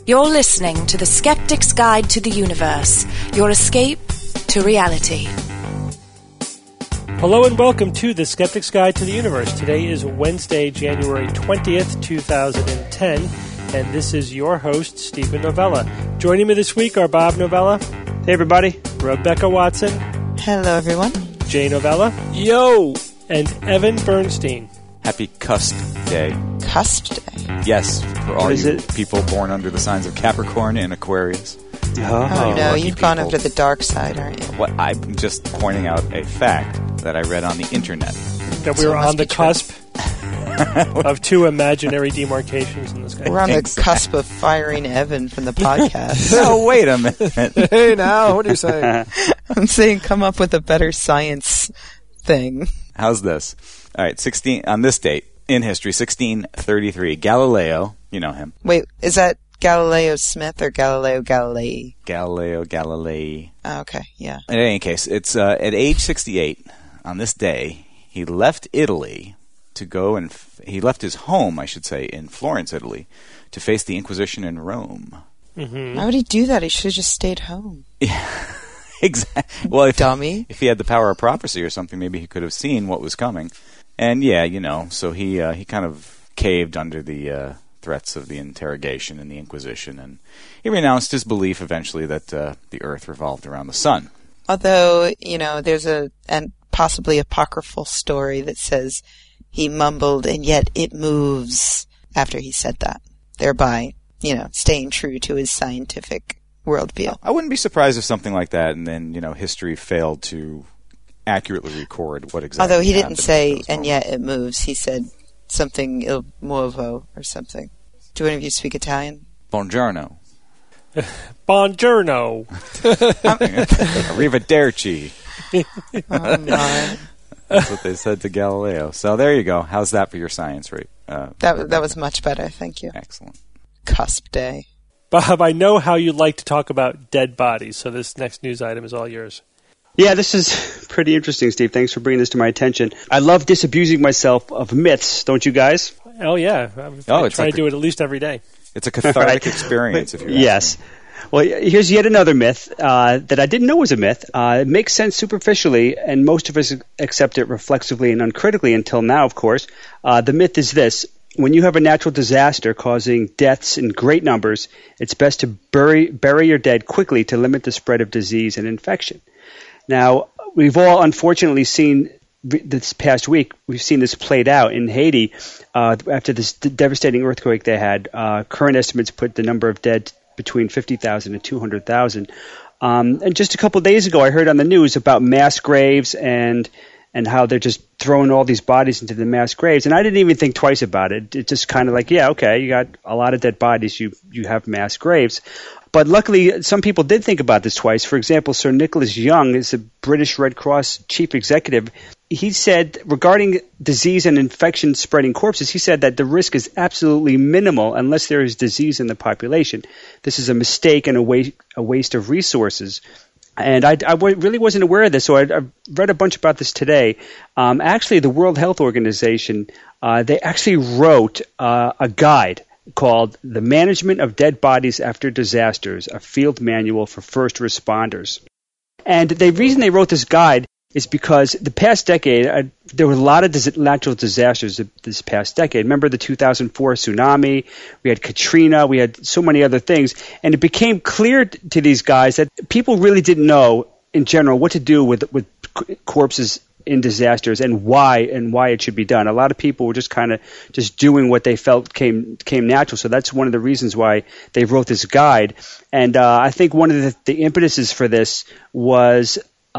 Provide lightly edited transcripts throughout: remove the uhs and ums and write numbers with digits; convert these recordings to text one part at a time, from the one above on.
You're listening to The Skeptic's Guide to the Universe, your escape to reality. Hello and welcome to The Skeptic's Guide to the Universe. Today is Wednesday, January 20th, 2010, and this is your host, Stephen Novella. Joining me this week are Bob Novella. Hey, everybody. Rebecca Watson. Hello, everyone. Jay Novella. Yo! And Evan Bernstein. Happy Cusp Day. Cusp Day? Yes, for all you people born under the signs of Capricorn and Aquarius. Oh no, you've gone over to the dark side, aren't you? What I'm just pointing out a fact that I read on the internet. That we were on the cusp of two imaginary demarcations in the sky. We're on the cusp of firing Evan from the podcast. No, wait a minute. Hey, now, what do you say? I'm saying come up with a better science thing. How's this? All right, on this date in history, 1633, Galileo, you know him. Wait, is that Galileo Smith or Galileo Galilei? Galileo Galilei. Oh, okay, yeah. In any case, it's at age 68, on this day, he left Italy to go and he left his home, I should say, in Florence, Italy, to face the Inquisition in Rome. Mm-hmm. Why would he do that? He should have just stayed home. Yeah, exactly. Well, Dummy. If he had the power of prophecy or something, maybe he could have seen what was coming. And yeah, so he kind of caved under the threats of the interrogation and the Inquisition, and he renounced his belief eventually that the Earth revolved around the sun. Although, there's and possibly apocryphal story that says he mumbled, and yet it moves after he said that, thereby, staying true to his scientific worldview. I wouldn't be surprised if something like that, and then, history failed to accurately record what exactly Although he didn't happened say, and yet it moves, he said something il muovo or something. Do any of you speak Italian? Buongiorno. Buongiorno. Arrivederci. Oh, my. That's what they said to Galileo. So there you go. How's that for your science rate? That was much better, thank you. Excellent. Cusp Day. Bob, I know how you like to talk about dead bodies, so this next news item is all yours. Yeah, this is pretty interesting, Steve. Thanks for bringing this to my attention. I love disabusing myself of myths, don't you guys? Oh, yeah. I try to do it at least every day. It's a cathartic experience, if you ask Yes. me. Well, here's yet another myth that I didn't know was a myth. It makes sense superficially, and most of us accept it reflexively and uncritically until now, of course. The myth is this. When you have a natural disaster causing deaths in great numbers, it's best to bury your dead quickly to limit the spread of disease and infection. Now, we've all unfortunately seen this past week, we've seen this played out in Haiti after this devastating earthquake they had. Current estimates put the number of dead between 50,000 and 200,000. And just a couple of days ago, I heard on the news about mass graves and how they're just throwing all these bodies into the mass graves. And I didn't even think twice about it. It's just kind of like, yeah, okay, you got a lot of dead bodies, you have mass graves. But luckily, some people did think about this twice. For example, Sir Nicholas Young is a British Red Cross chief executive. He said regarding disease and infection spreading corpses, he said that the risk is absolutely minimal unless there is disease in the population. This is a mistake and a waste of resources. And I really wasn't aware of this, so I read a bunch about this today. Actually, the World Health Organization, they actually wrote a guide called The Management of Dead Bodies After Disasters, a Field Manual for First Responders. And the reason they wrote this guide is because the past decade, there were a lot of natural disasters this past decade. Remember the 2004 tsunami? We had Katrina. We had so many other things. And it became clear to these guys that people really didn't know, in general, what to do with corpses in disasters and why it should be done. A lot of people were just kind of just doing what they felt came natural. So that's one of the reasons why they wrote this guide. And I think one of the impetuses for this was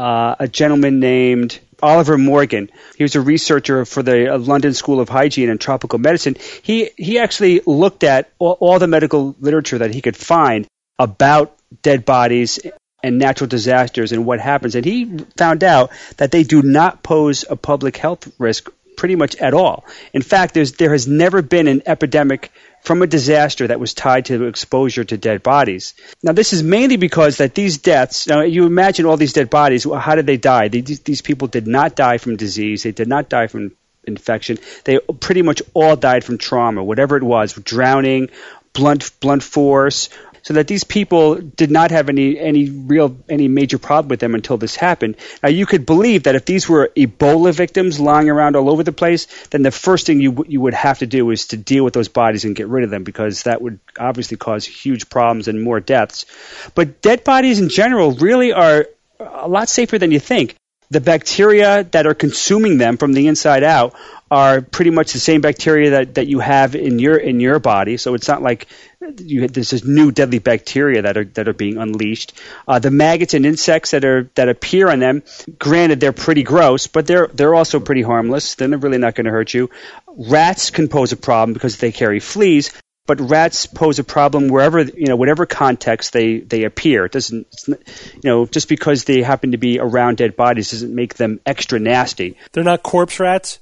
a gentleman named Oliver Morgan. He was a researcher for the London School of Hygiene and Tropical Medicine. He actually looked at all the medical literature that he could find about dead bodies and natural disasters and what happens. And he found out that they do not pose a public health risk pretty much at all. In fact, there has never been an epidemic from a disaster that was tied to exposure to dead bodies. Now, this is mainly because that these deaths, now you imagine all these dead bodies, how did they die? These people did not die from disease. They did not die from infection. They pretty much all died from trauma, whatever it was, drowning, blunt force, so that these people did not have any major problem with them until this happened. Now, you could believe that if these were Ebola victims lying around all over the place, then the first thing you would have to do is to deal with those bodies and get rid of them, because that would obviously cause huge problems and more deaths. But dead bodies in general really are a lot safer than you think. The bacteria that are consuming them from the inside out are pretty much the same bacteria that you have in your body. So it's not like there's this new deadly bacteria that are being unleashed. The maggots and insects that appear on them, granted they're pretty gross, but they're also pretty harmless. They're really not going to hurt you. Rats can pose a problem because they carry fleas. But rats pose a problem wherever, whatever context they appear. It doesn't, just because they happen to be around dead bodies doesn't make them extra nasty. They're not corpse rats?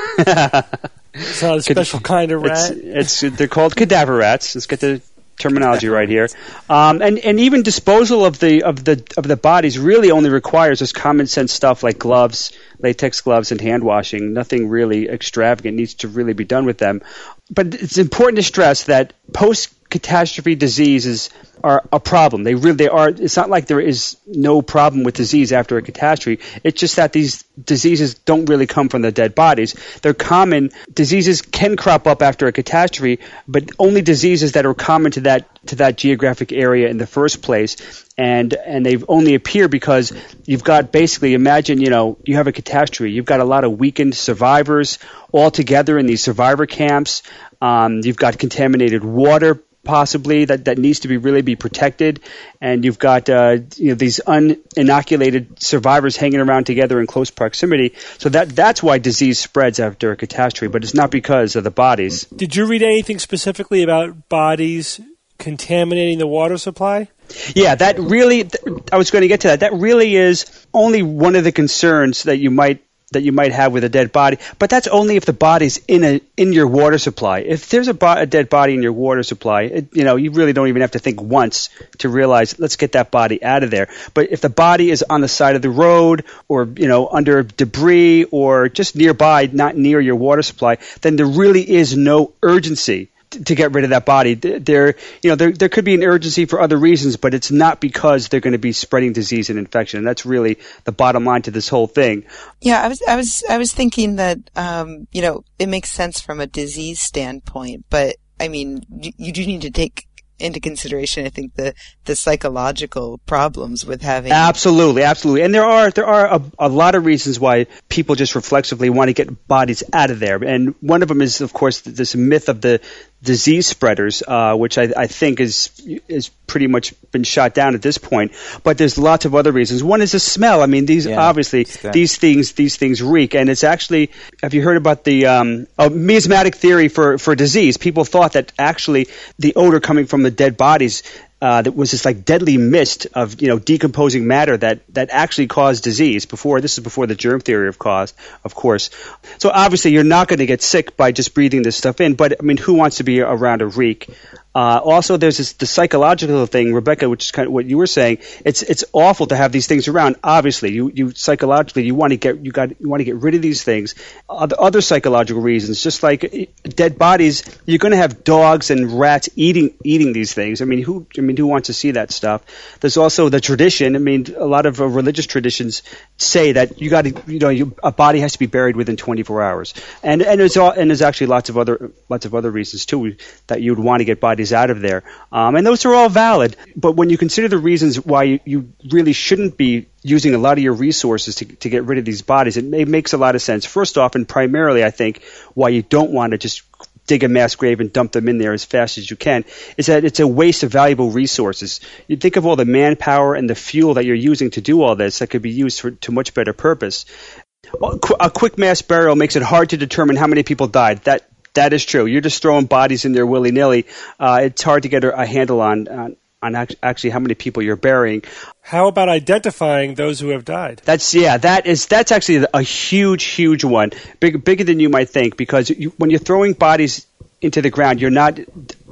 It's not a special kind of rat? They're called cadaver rats. Let's get the terminology right here. And even disposal of the bodies really only requires just common sense stuff like gloves, latex gloves, and hand washing. Nothing really extravagant needs to really be done with them. But it's important to stress that post-catastrophe diseases are a problem. They are. It's not like there is no problem with disease after a catastrophe. It's just that these diseases don't really come from the dead bodies. They're common. Diseases can crop up after a catastrophe, but only diseases that are common to that geographic area in the first place. And they only appear because you've got basically, imagine, you have a catastrophe. You've got a lot of weakened survivors all together in these survivor camps. You've got contaminated water, possibly, that needs to really be protected, and you've got these uninoculated survivors hanging around together in close proximity. So that's why disease spreads after a catastrophe, but it's not because of the bodies. Did you read anything specifically about bodies contaminating the water supply? Yeah, that really, I was going to get to that. That really is only one of the concerns that you might have with a dead body, but that's only if the body's in your water supply. If there's a dead body in your water supply, you really don't even have to think once to realize, let's get that body out of there. But if the body is on the side of the road, or under debris, or just nearby, not near your water supply, then there really is no urgency to get rid of that body. There could be an urgency for other reasons, but it's not because they're going to be spreading disease and infection. And that's really the bottom line to this whole thing. Yeah, I was thinking that it makes sense from a disease standpoint, but I mean, you do need to take into consideration, I think, the psychological problems with having. Absolutely. And there are a lot of reasons why people just reflexively want to get bodies out of there. And one of them is, of course, this myth of the disease spreaders, which I think is pretty much been shot down at this point. But there's lots of other reasons. One is the smell. I mean, these things reek, and it's actually. Have you heard about the miasmatic theory for disease? People thought that actually the odor coming from the dead bodies. That was this like deadly mist of decomposing matter that actually caused disease. This is before the germ theory of course. So obviously you're not going to get sick by just breathing this stuff in. But I mean, who wants to be around a reek? Also, there's the psychological thing, Rebecca, which is kind of what you were saying. It's awful to have these things around. Obviously, you psychologically you want to get rid of these things. Other psychological reasons, just like dead bodies, you're going to have dogs and rats eating these things. I mean, who wants to see that stuff? There's also the tradition. I mean, a lot of religious traditions say that a body has to be buried within 24 hours, and there's actually lots of other reasons too that you would want to get bodies out of there, and those are all valid. But when you consider the reasons why you really shouldn't be using a lot of your resources to get rid of these bodies, it makes a lot of sense. First off, and primarily, I think why you don't want to just dig a mass grave and dump them in there as fast as you can is that it's a waste of valuable resources. You think of all the manpower and the fuel that you're using to do all this that could be used to much better purpose. A quick mass burial makes it hard to determine how many people died. That is true. You're just throwing bodies in there willy-nilly. It's hard to get a handle on actually how many people you're burying. How about identifying those who have died? That's actually a huge one, bigger than you might think, because when you're throwing bodies into the ground, you're not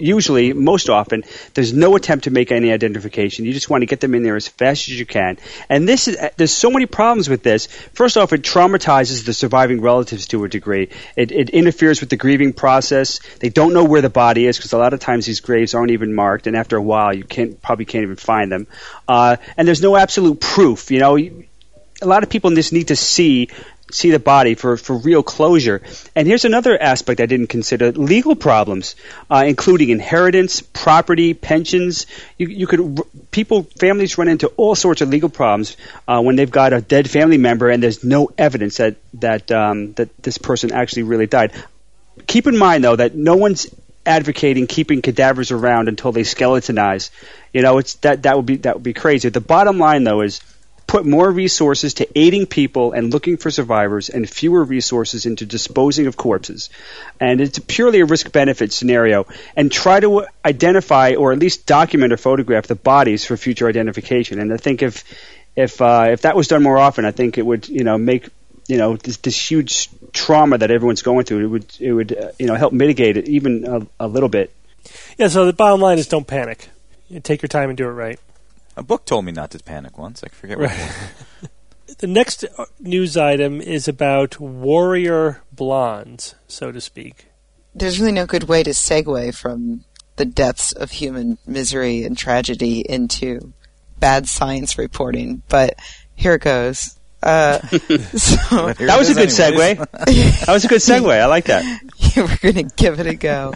usually, most often, there's no attempt to make any identification. You just want to get them in there as fast as you can. And there's so many problems with this. First off, it traumatizes the surviving relatives to a degree. It interferes with the grieving process. They don't know where the body is because a lot of times these graves aren't even marked, and after a while, you probably can't even find them. And there's no absolute proof. You know, a lot of people just need to see the body for real closure. And here's another aspect I didn't consider: legal problems, including inheritance, property, pensions. Families run into all sorts of legal problems when they've got a dead family member and there's no evidence that this person actually really died. Keep in mind, though, that no one's advocating keeping cadavers around until they skeletonize. You know, that would be crazy. The bottom line, though, is put more resources to aiding people and looking for survivors and fewer resources into disposing of corpses. And it's purely a risk-benefit scenario. And try to identify or at least document or photograph the bodies for future identification. And I think if that was done more often, I think it would, make, this huge trauma that everyone's going through, it would help mitigate it even a little bit. Yeah, so the bottom line is don't panic. Take your time and do it right. A book told me not to panic once. I forget what it was. The next news item is about warrior blondes, so to speak. There's really no good way to segue from the depths of human misery and tragedy into bad science reporting, but here it goes. That was a good segue. That was a good segue. I like that. Yeah, we're going to give it a go.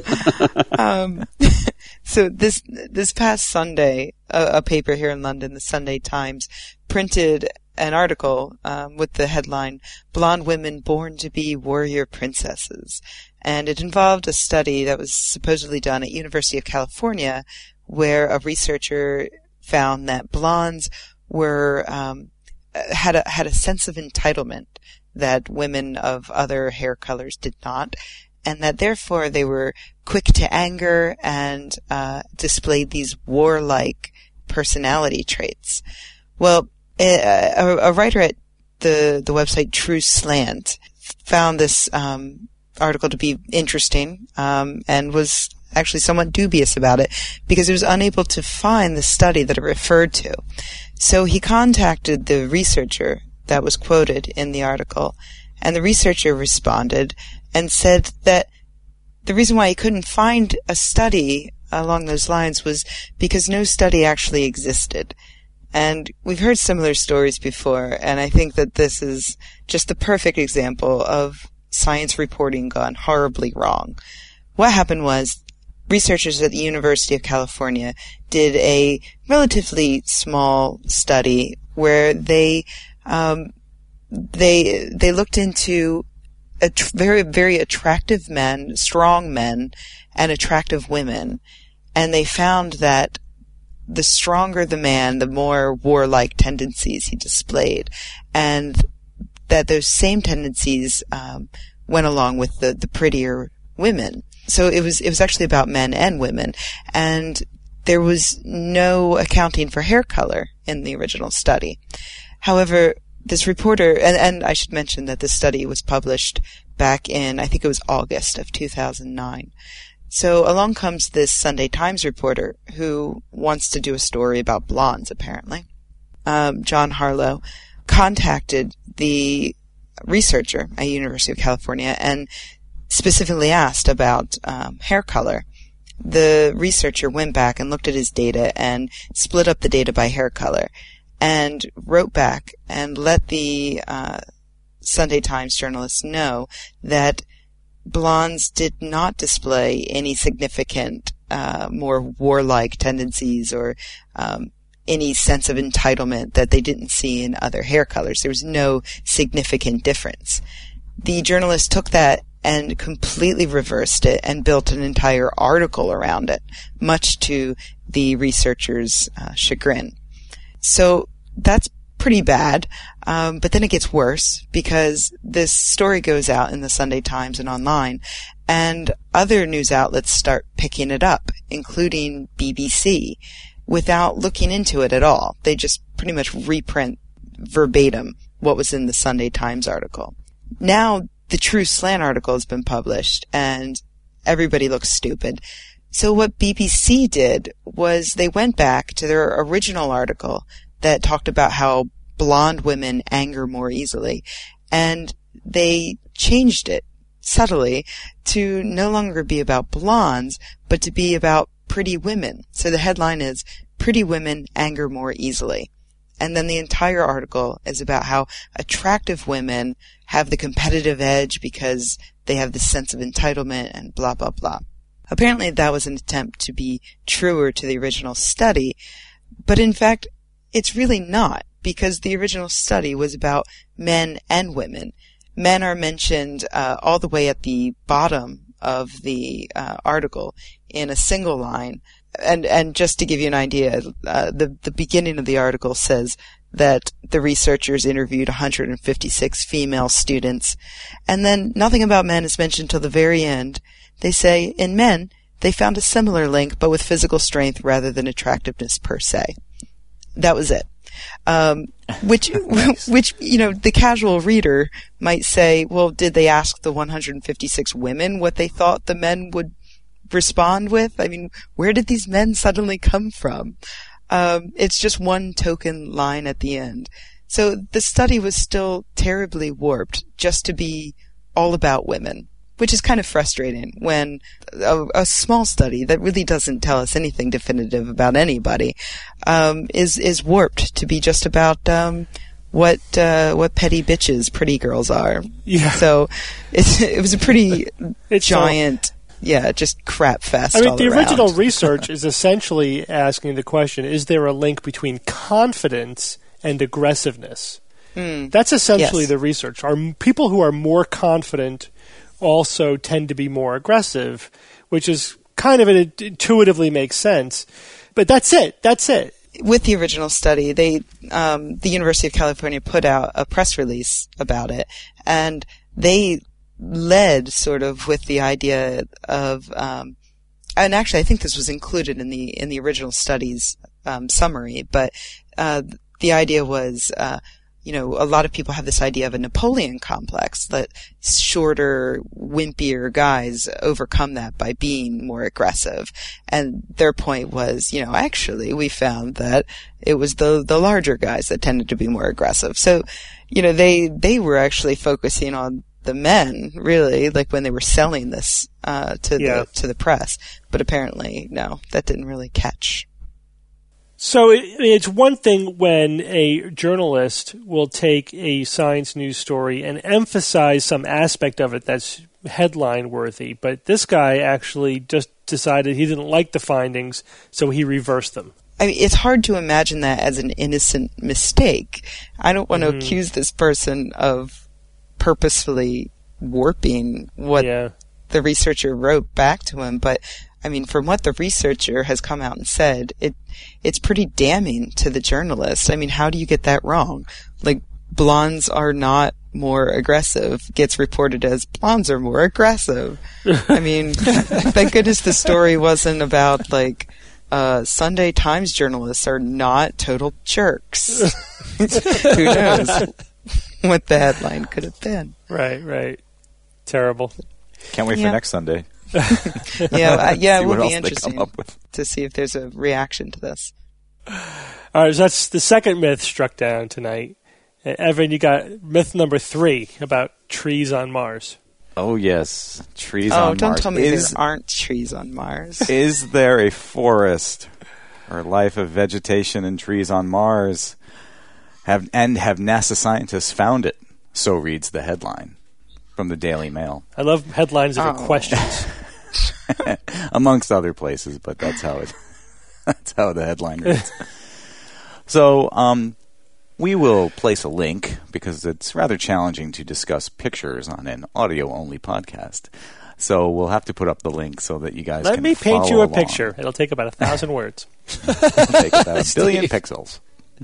So this past Sunday, a paper here in London, the Sunday Times, printed an article with the headline, "Blonde Women Born to be Warrior Princesses." And it involved a study that was supposedly done at University of California, where a researcher found that blondes were had a sense of entitlement that women of other hair colors did not, and that therefore they were quick to anger and displayed these warlike personality traits. Well, a writer at the website True Slant found this article to be interesting and was actually somewhat dubious about it because it was unable to find the study that it referred to. So he contacted the researcher that was quoted in the article, and the researcher responded and said that the reason why he couldn't find a study along those lines was because no study actually existed. And we've heard similar stories before, and I think that this is just the perfect example of science reporting gone horribly wrong. What happened was researchers at the University of California did a relatively small study where they looked into very, very attractive men, strong men, and attractive women, and they found that the stronger the man, the more warlike tendencies he displayed, and that those same tendencies went along with the prettier women. So it was actually about men and women, and there was no accounting for hair color in the original study. However, this reporter, and I should mention that this study was published back in, I think it was August of 2009. So along comes this Sunday Times reporter who wants to do a story about blondes, apparently. John Harlow contacted the researcher at University of California and specifically asked about hair color. The researcher went back and looked at his data and split up the data by hair color and wrote back and let the Sunday Times journalists know that blondes did not display any significant more warlike tendencies or any sense of entitlement that they didn't see in other hair colors. There was no significant difference. The journalists took that and completely reversed it and built an entire article around it, much to the researchers' chagrin. So that's pretty bad, but then it gets worse because this story goes out in the Sunday Times and online, and other news outlets start picking it up, including BBC, without looking into it at all. They just pretty much reprint verbatim what was in the Sunday Times article. Now, the True Slant article has been published, and everybody looks stupid. So what BBC did was they went back to their original article that talked about how blonde women anger more easily, and they changed it subtly to no longer be about blondes, but to be about pretty women. So the headline is, "Pretty Women Anger More Easily." And then the entire article is about how attractive women have the competitive edge because they have this sense of entitlement and blah, blah, blah. Apparently that was an attempt to be truer to the original study, but in fact, it's really not, because the original study was about men and women. Men are mentioned all the way at the bottom of the article in a single line. And just to give you an idea, the beginning of the article says that the researchers interviewed 156 female students, and then nothing about men is mentioned till the very end. They say, in men, they found a similar link, but with physical strength rather than attractiveness per se. That was it. Which, the casual reader might say, well, did they ask the 156 women what they thought the men would respond with? I mean, where did these men suddenly come from? It's just one token line at the end. So the study was still terribly warped just to be all about women, which is kind of frustrating when a small study that really doesn't tell us anything definitive about anybody is warped to be just about what petty bitches pretty girls are. Yeah. So it was a pretty giant. Yeah, just crap fest. I mean, all the around. original research is essentially asking the question, is there a link between confidence and aggressiveness? That's essentially the research. Are people who are more confident also tend to be more aggressive, which is kind of intuitively makes sense. But that's it. With the original study, the University of California put out a press release about it, and they led sort of with the idea of, and actually I think this was included in the original study's summary, but the idea was, a lot of people have this idea of a Napoleon complex, that shorter, wimpier guys overcome that by being more aggressive. And their point was, actually we found that it was the larger guys that tended to be more aggressive. So, they were actually focusing on the men, really, like when they were selling this to the press. But apparently, no, that didn't really catch. So it's one thing when a journalist will take a science news story and emphasize some aspect of it that's headline worthy, but this guy actually just decided he didn't like the findings, so he reversed them. I mean, it's hard to imagine that as an innocent mistake. I don't want to accuse this person of purposefully warping what the researcher wrote back to him, but I mean, from what the researcher has come out and said, it's pretty damning to the journalist. I mean, how do you get that wrong? Like, blondes are not more aggressive gets reported as blondes are more aggressive. I mean, thank goodness the story wasn't about, like, Sunday Times journalists are not total jerks. Who knows what the headline could have been. Right. Terrible. Can't wait for next Sunday. It would be interesting to see if there's a reaction to this. All right, so that's the second myth struck down tonight. Evan, you got myth number 3 about trees on Mars. Oh, yes. Trees on Mars. Oh, don't tell me there aren't trees on Mars. Is there a forest or life of vegetation and trees on Mars? Have NASA scientists found it? So reads the headline from the Daily Mail. I love headlines that are questions. Amongst other places, but that's how the headline reads. So, we will place a link because it's rather challenging to discuss pictures on an audio-only podcast. So we'll have to put up the link so that you guys can follow along. Let me paint you a picture. It'll take about 1,000 words. It'll take about 1 billion pixels.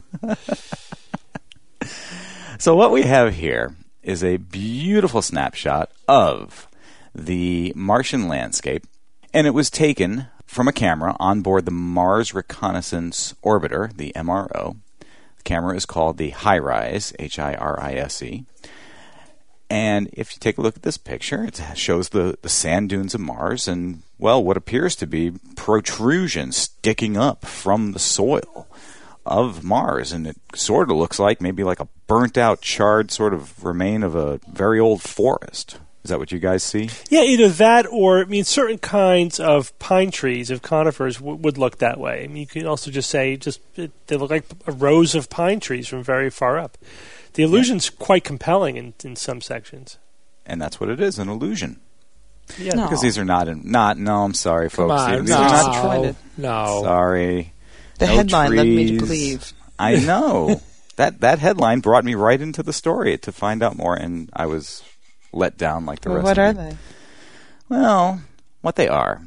So what we have here is a beautiful snapshot of the Martian landscape, and it was taken from a camera on board the Mars Reconnaissance Orbiter, the MRO. The camera is called the HiRISE, HIRISE. And if you take a look at this picture, it shows the sand dunes of Mars, and well, what appears to be protrusions sticking up from the soil of Mars. And it sort of looks like maybe like a burnt-out, charred sort of remain of a very old forest. Is that what you guys see? Yeah, either that or, certain kinds of pine trees, of conifers, would look that way. You can also just say they look like rows of pine trees from very far up. The illusion's quite compelling in some sections. And that's what it is, an illusion. Yeah, No. Because these are not. No, I'm sorry, folks. Come on, These are not. no. Sorry. The No headline led me to trees. believe. I know. That headline brought me right into the story to find out more, and I was let down like the Well, rest what of are you. they? Well, what they are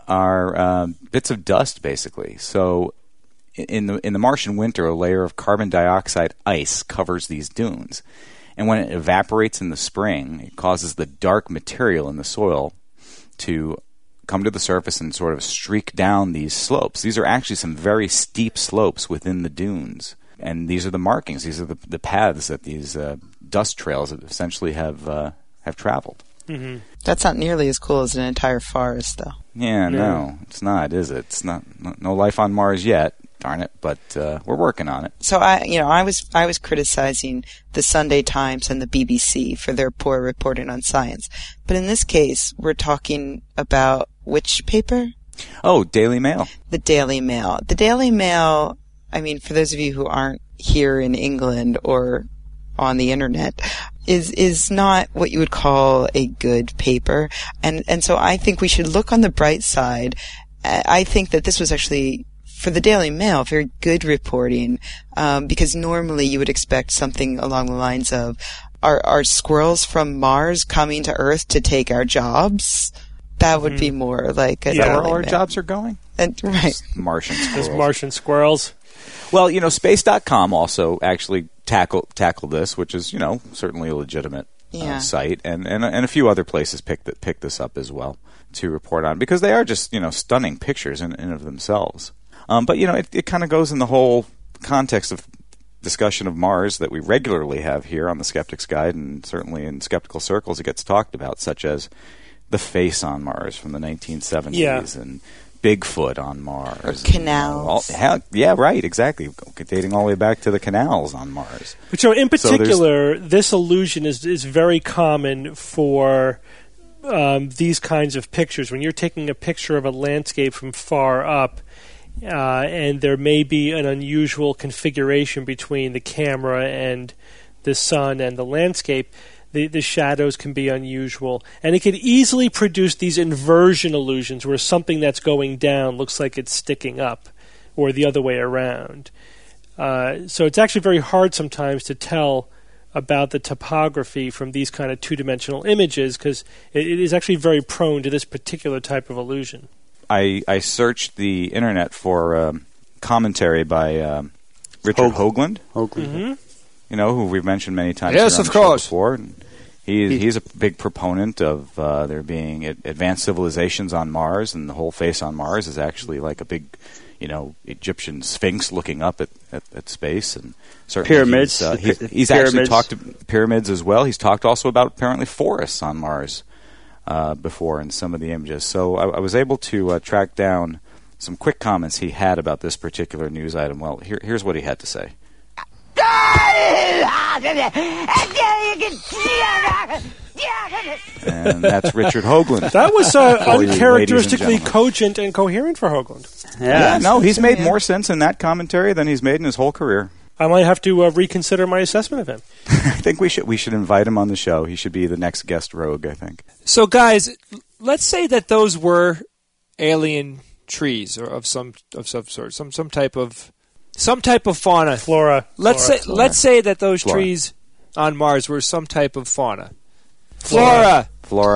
bits of dust, basically. So in the Martian winter, a layer of carbon dioxide ice covers these dunes. And when it evaporates in the spring, it causes the dark material in the soil to come to the surface and sort of streak down these slopes. These are actually some very steep slopes within the dunes. And these are the markings. These are the paths that these dust trails essentially have traveled. Mm-hmm. That's not nearly as cool as an entire forest, though. Yeah, no, it's not, is it? It's not. No life on Mars yet. Darn it! But we're working on it. So I was criticizing the Sunday Times and the BBC for their poor reporting on science, but in this case, we're talking about which paper? Oh, Daily Mail. The Daily Mail. The Daily Mail. For those of you who aren't here in England or on the internet, is not what you would call a good paper, and so I think we should look on the bright side. I think that this was actually, for the Daily Mail, very good reporting, because normally you would expect something along the lines of, are squirrels from Mars coming to Earth to take our jobs? That would be more like a Is that where Daily all our Mail. jobs are going? Right. Martian squirrels. Those Martian squirrels. Well, Space.com also actually tackled this, which is, certainly a legitimate site, and a few other places picked this up as well to report on, because they are just, stunning pictures in and of themselves. But, it kind of goes in the whole context of discussion of Mars that we regularly have here on the Skeptic's Guide, and certainly in skeptical circles it gets talked about, such as the face on Mars from the 1970s and Bigfoot on Mars. Or canals. Yeah, right, exactly. Dating all the way back to the canals on Mars. But in particular, this illusion is very common for these kinds of pictures. When you're taking a picture of a landscape from far up, and there may be an unusual configuration between the camera and the sun and the landscape, the shadows can be unusual. And it could easily produce these inversion illusions where something that's going down looks like it's sticking up, or the other way around. So it's actually very hard sometimes to tell about the topography from these kind of two-dimensional images, because it is actually very prone to this particular type of illusion. I searched the internet for commentary by Richard Hoagland. Mm-hmm. Who we've mentioned many times. Yes, here on of the show course. Before. And he's a big proponent of there being advanced civilizations on Mars, and the whole face on Mars is actually like a big, Egyptian sphinx looking up at space, and certainly pyramids. He's actually talked to pyramids as well. He's talked also about apparently forests on Mars before in some of the images. So I was able to track down some quick comments he had about this particular news item. Well, here's what he had to say. And that's Richard Hoagland. That was For you, uncharacteristically ladies and cogent and coherent for Hoagland. Yeah, no, he's made more sense in that commentary than he's made in his whole career. I might have to reconsider my assessment of him. I think we should invite him on the show. He should be the next guest rogue, I think. So, guys, let's say that those were alien trees or of some sort, some type of fauna. Flora. Let's say that those trees on Mars were some type of fauna. Flora.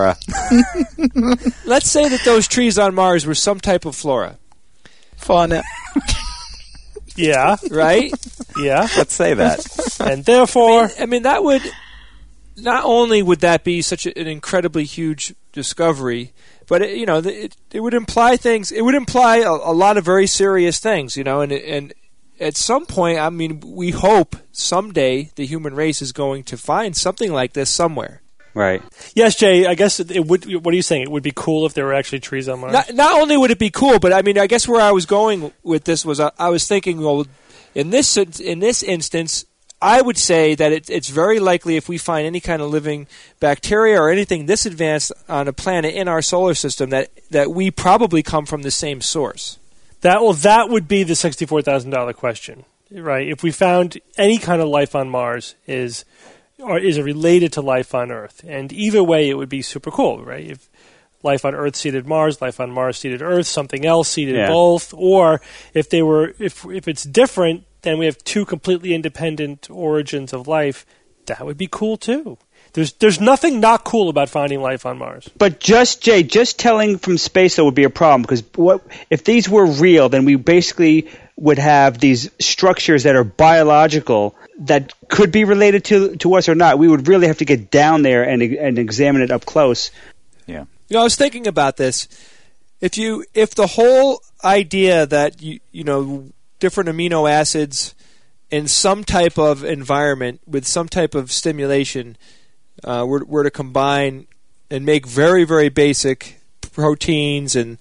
Let's say that those trees on Mars were some type of flora. Fauna. Yeah. Right? Yeah. Let's say that. And therefore... that would... Not only would that be such an incredibly huge discovery, but it would imply things. It would imply a lot of very serious things, and at some point, we hope someday the human race is going to find something like this somewhere. Right. Yes, Jay, I guess it would. What are you saying? It would be cool if there were actually trees on Mars? Not only would it be cool, but I mean, I guess where I was going with this was I was thinking, well, in this instance, I would say that it's very likely if we find any kind of living bacteria or anything this advanced on a planet in our solar system that we probably come from the same source. That would be the $64,000 question, right? If we found any kind of life on Mars is it related to life on Earth? And either way, it would be super cool, right? If life on Earth seeded Mars, life on Mars seeded Earth, something else seeded both, or if it's different, then we have two completely independent origins of life. That would be cool too. There's nothing not cool about finding life on Mars. But just telling from space though would be a problem, because if these were real, then we basically would have these structures that are biological that could be related to us or not. We would really have to get down there and examine it up close. Yeah. I was thinking about this. If the whole idea that different amino acids in some type of environment with some type of stimulation were to combine and make very, very basic proteins and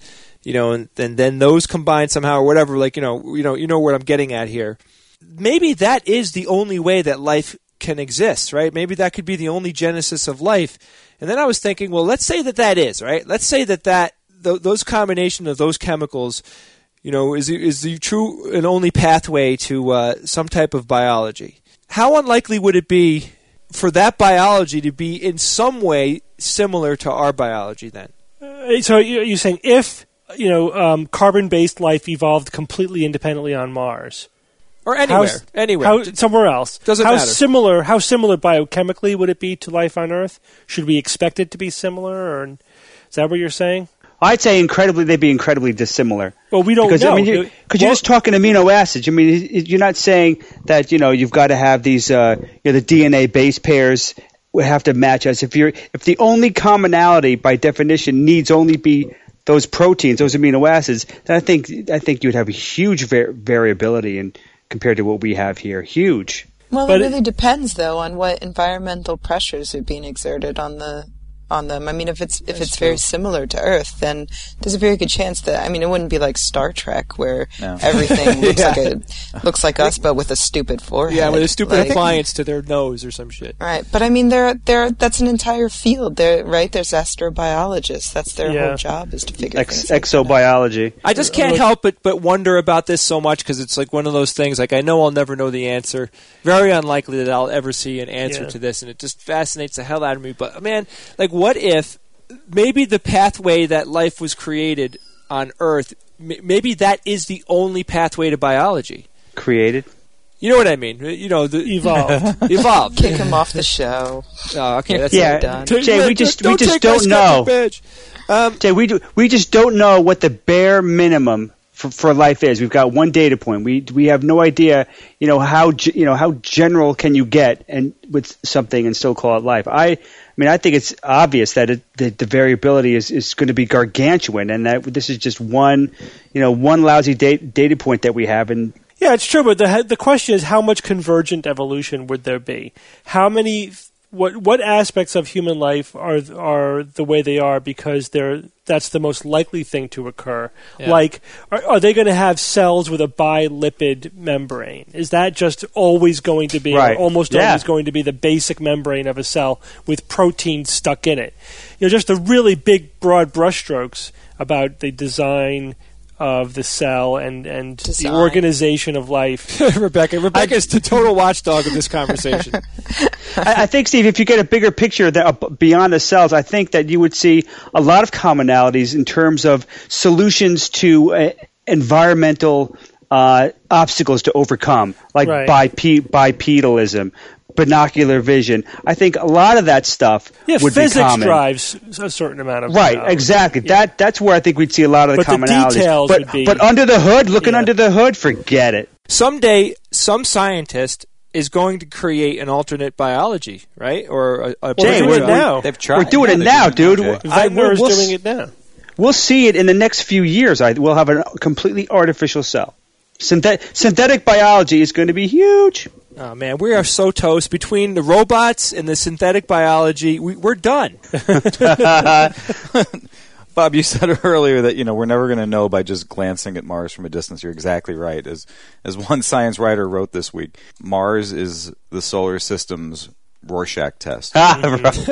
then those combine somehow or whatever, you know what I'm getting at here. Maybe that is the only way that life can exist, right? Maybe that could be the only genesis of life. And then I was thinking, well, let's say that is, right? Let's say that those combination of those chemicals, is the true and only pathway to some type of biology. How unlikely would it be for that biology to be in some way similar to our biology then? So you're saying if carbon-based life evolved completely independently on Mars, or anywhere, somewhere else, doesn't matter. How similar biochemically would it be to life on Earth? Should we expect it to be similar, or is that what you're saying? I'd say they'd be incredibly dissimilar. Well, we don't know. Because you're just talking amino acids. I mean, you're not saying that, you've got to have these, the DNA base pairs have to match us. If the only commonality by definition needs only be those proteins, those amino acids, then I think you'd have a huge variability compared to what we have here. Huge. Well, it really depends, though, on what environmental pressures are being exerted on them. I mean, if it's very similar to Earth, then there's a very good chance that, it wouldn't be like Star Trek where everything looks like us, but with a stupid forehead. Yeah, with a stupid appliance to their nose or some shit. Right, but that's an entire field. There's astrobiologists. That's their whole job, is to figure things out. Exobiology. I just can't help but wonder about this so much, because it's like one of those things, like I know I'll never know the answer. Very unlikely that I'll ever see an answer to this, and it just fascinates the hell out of me. But man, what if maybe the pathway that life was created on Earth, maybe that is the only pathway to biology? Created? You know what I mean? Evolved. Evolved. Kick him off the show. Oh, okay, that's done. Jay, we just don't know. Jay, we just don't know what the bare minimum for life is. We've got one data point. We have no idea, how general can you get and with something and still call it life. I think it's obvious that the variability is going to be gargantuan, and that this is just one lousy data point that we have. And yeah, it's true. But the question is, how much convergent evolution would there be? How many? What aspects of human life are the way they are because that's the most likely thing to occur? Yeah. Like, are they going to have cells with a bilipid membrane? Is that just always going to be, or almost always going to be the basic membrane of a cell with protein stuck in it? Just the really big, broad brushstrokes about the design of the cell and the organization of life. Rebecca's the total watchdog of this conversation. I think, Steve, if you get a bigger picture beyond the cells, I think that you would see a lot of commonalities in terms of solutions to environmental obstacles to overcome, like bipedalism, binocular vision. I think a lot of that stuff would be common. Physics drives a certain amount of exactly. Yeah. That's where I think we'd see a lot of the commonalities. The details would be... But under the hood, under the hood, forget it. Someday, some scientist is going to create an alternate biology, right? Or a Jay, we're doing it now. They've tried. We're doing it now, dude. We're doing it now. We'll see it in the next few years. We'll have a completely artificial cell. Synthetic biology is going to be huge. Oh, man, we are so toast. Between the robots and the synthetic biology, we're done. Bob, you said earlier that we're never going to know by just glancing at Mars from a distance. You're exactly right. As one science writer wrote this week, Mars is the solar system's Rorschach test. Evan,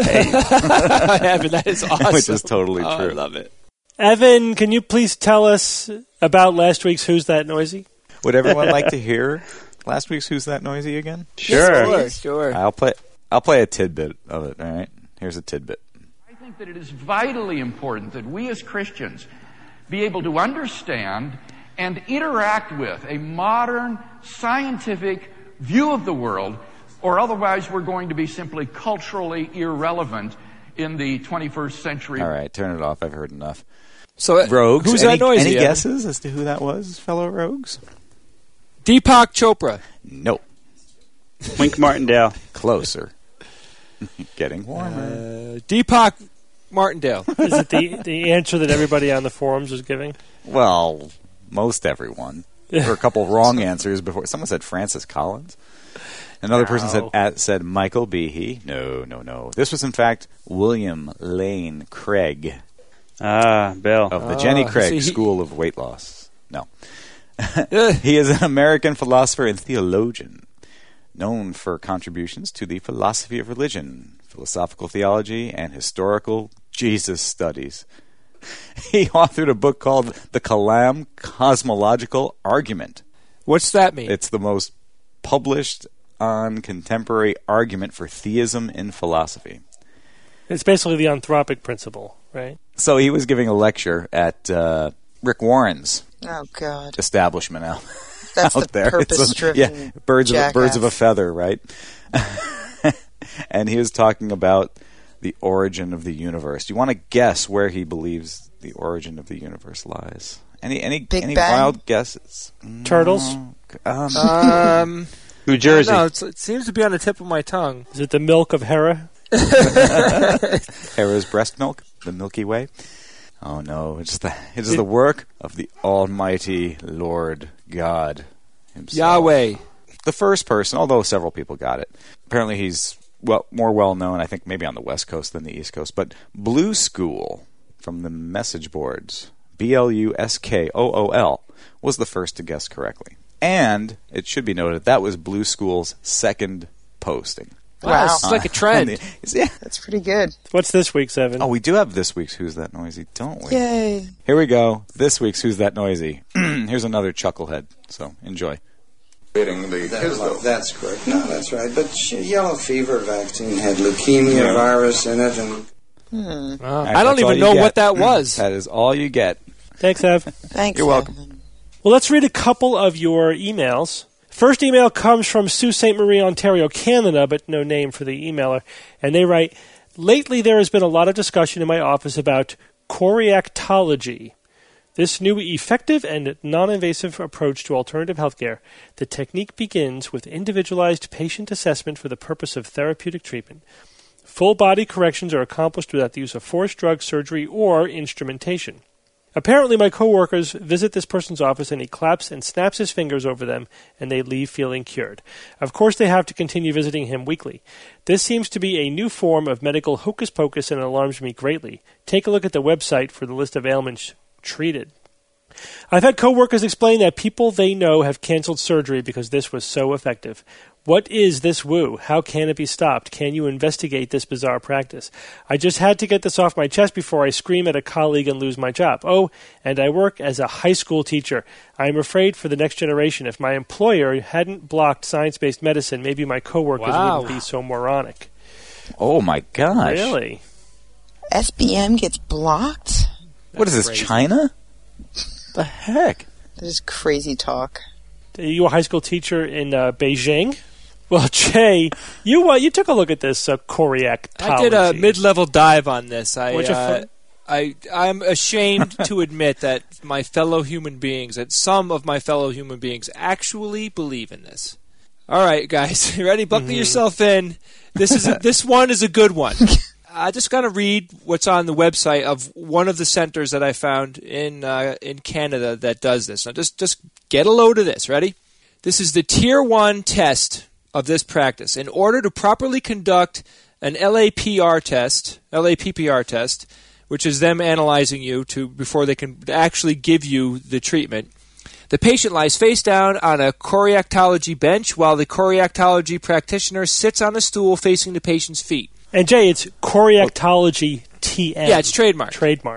that is awesome. Which is totally true. I love it. Evan, can you please tell us about last week's Who's That Noisy? Would everyone like to hear last week's Who's That Noisy again? Sure. I'll play a tidbit of it. All right. Here's a tidbit. I think that it is vitally important that we as Christians be able to understand and interact with a modern scientific view of the world, or otherwise we're going to be simply culturally irrelevant in the 21st century. All right, turn it off. I've heard enough. So, Rogues, Who's That Noisy? Any guesses as to who that was, fellow rogues? Deepak Chopra. Nope. Wink Martindale. Closer. Getting warmer. Deepak Martindale. Is it the answer that everybody on the forums was giving? Well, most everyone. There were a couple wrong answers before. Someone said Francis Collins. Another person said Michael Behe. No. This was, in fact, William Lane Craig. Bill. Of the Jenny Craig School of Weight Loss. No. He is an American philosopher and theologian, known for contributions to the philosophy of religion, philosophical theology, and historical Jesus studies. He authored a book called The Kalam Cosmological Argument. What's that mean? It's the most published on contemporary argument for theism in philosophy. It's basically the anthropic principle, right? So he was giving a lecture at Rick Warren's establishment out That's out the there. purpose-driven birds of a feather, right? And he was talking about the origin of the universe. Do you want to guess where he believes the origin of the universe lies? Any wild guesses? Turtles? New Jersey. No, it seems to be on the tip of my tongue. Is it the milk of Hera? Hera's breast milk, the Milky Way. Oh no, it's the work of the Almighty Lord God himself. Yahweh. The first person, although several people got it. Apparently he's more well known, I think maybe on the West Coast than the East Coast, but Blue School from the message boards, Bluskool, was the first to guess correctly. And it should be noted that was Blue School's second posting. Wow, it's like a trend. Yeah. That's pretty good. What's this week's, Evan? Oh, we do have this week's Who's That Noisy, don't we? Yay. Here we go. This week's Who's That Noisy. Here's another chucklehead, so enjoy. That's correct. No, that's right. But yellow fever vaccine had leukemia virus in it. And I don't even know what that was. That is all you get. Thanks, Ev. Thanks. You're welcome. Evan. Well, let's read a couple of your emails. First email comes from Sault Ste. Marie, Ontario, Canada, but no name for the emailer. And they write, lately there has been a lot of discussion in my office about choreactology. This new effective and non-invasive approach to alternative healthcare. The technique begins with individualized patient assessment for the purpose of therapeutic treatment. Full body corrections are accomplished without the use of force, drug, surgery, or instrumentation. Apparently, my coworkers visit this person's office and he claps and snaps his fingers over them and they leave feeling cured. Of course, they have to continue visiting him weekly. This seems to be a new form of medical hocus pocus and alarms me greatly. Take a look at the website for the list of ailments treated. I've had coworkers explain that people they know have canceled surgery because this was so effective. What is this woo? How can it be stopped? Can you investigate this bizarre practice? I just had to get this off my chest before I scream at a colleague and lose my job. Oh, and I work as a high school teacher. I am afraid for the next generation. If my employer hadn't blocked science-based medicine, maybe my coworkers wouldn't be so moronic. Oh my gosh. Really? SBM gets blocked? What is this, crazy. China? The heck? That is crazy talk. Are you a high school teacher in Beijing? Well, Jay, you took a look at this choreactology. I did a mid-level dive on this. What'd I'm ashamed to admit that some of my fellow human beings actually believe in this. All right, guys, you ready? Buckle yourself in. This one is a good one. I just got to read what's on the website of one of the centers that I found in Canada that does this. Now, just get a load of this. Ready? This is the Tier 1 test of this practice. In order to properly conduct an LAPPR test, which is them analyzing you before they can actually give you the treatment, the patient lies face down on a choreactology bench while the choreactology practitioner sits on a stool facing the patient's feet. And Jay, it's choreactology TM. Yeah, it's trademark.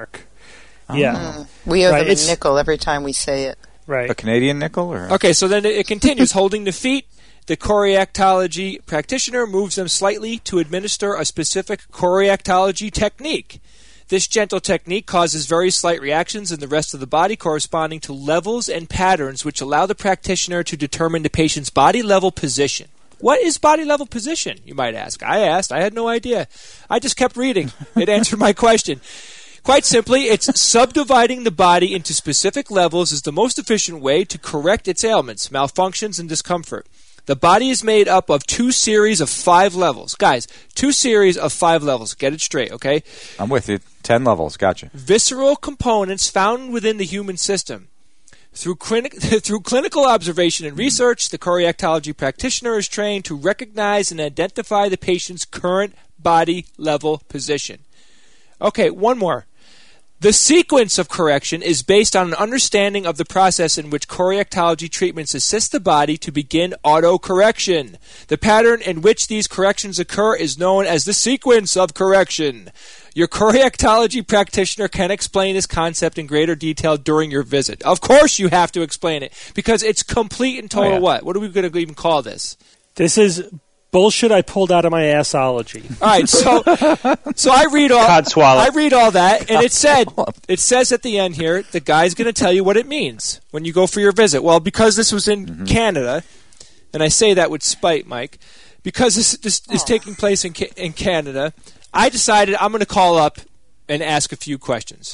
Yeah. We owe them a nickel every time we say it. Right. A Canadian nickel? Or? Okay, so then it continues. Holding the feet, the choreactology practitioner moves them slightly to administer a specific choreactology technique. This gentle technique causes very slight reactions in the rest of the body corresponding to levels and patterns which allow the practitioner to determine the patient's body level position. What is body level position, you might ask? I asked. I had no idea. I just kept reading. It answered my question. Quite simply, it's subdividing the body into specific levels is the most efficient way to correct its ailments, malfunctions, and discomfort. The body is made up of 2 series of 5 levels. Guys, 2 series of 5 levels. Get it straight, okay? I'm with you. 10 levels. Gotcha. Visceral components found within the human system. Through clinical observation and research, the choreactology practitioner is trained to recognize and identify the patient's current body level position. Okay, one more. The sequence of correction is based on an understanding of the process in which choreactology treatments assist the body to begin autocorrection. The pattern in which these corrections occur is known as the sequence of correction. Your choreactology practitioner can explain this concept in greater detail during your visit. Of course you have to explain it, because it's complete and total what? What are we going to even call this? This is bullshit I pulled out of my assology. All right, so I read all that, and it says at the end here, the guy's going to tell you what it means when you go for your visit. Well, because this was in Canada, and I say that with spite, Mike, because this is taking place in Canada, I decided I'm going to call up and ask a few questions.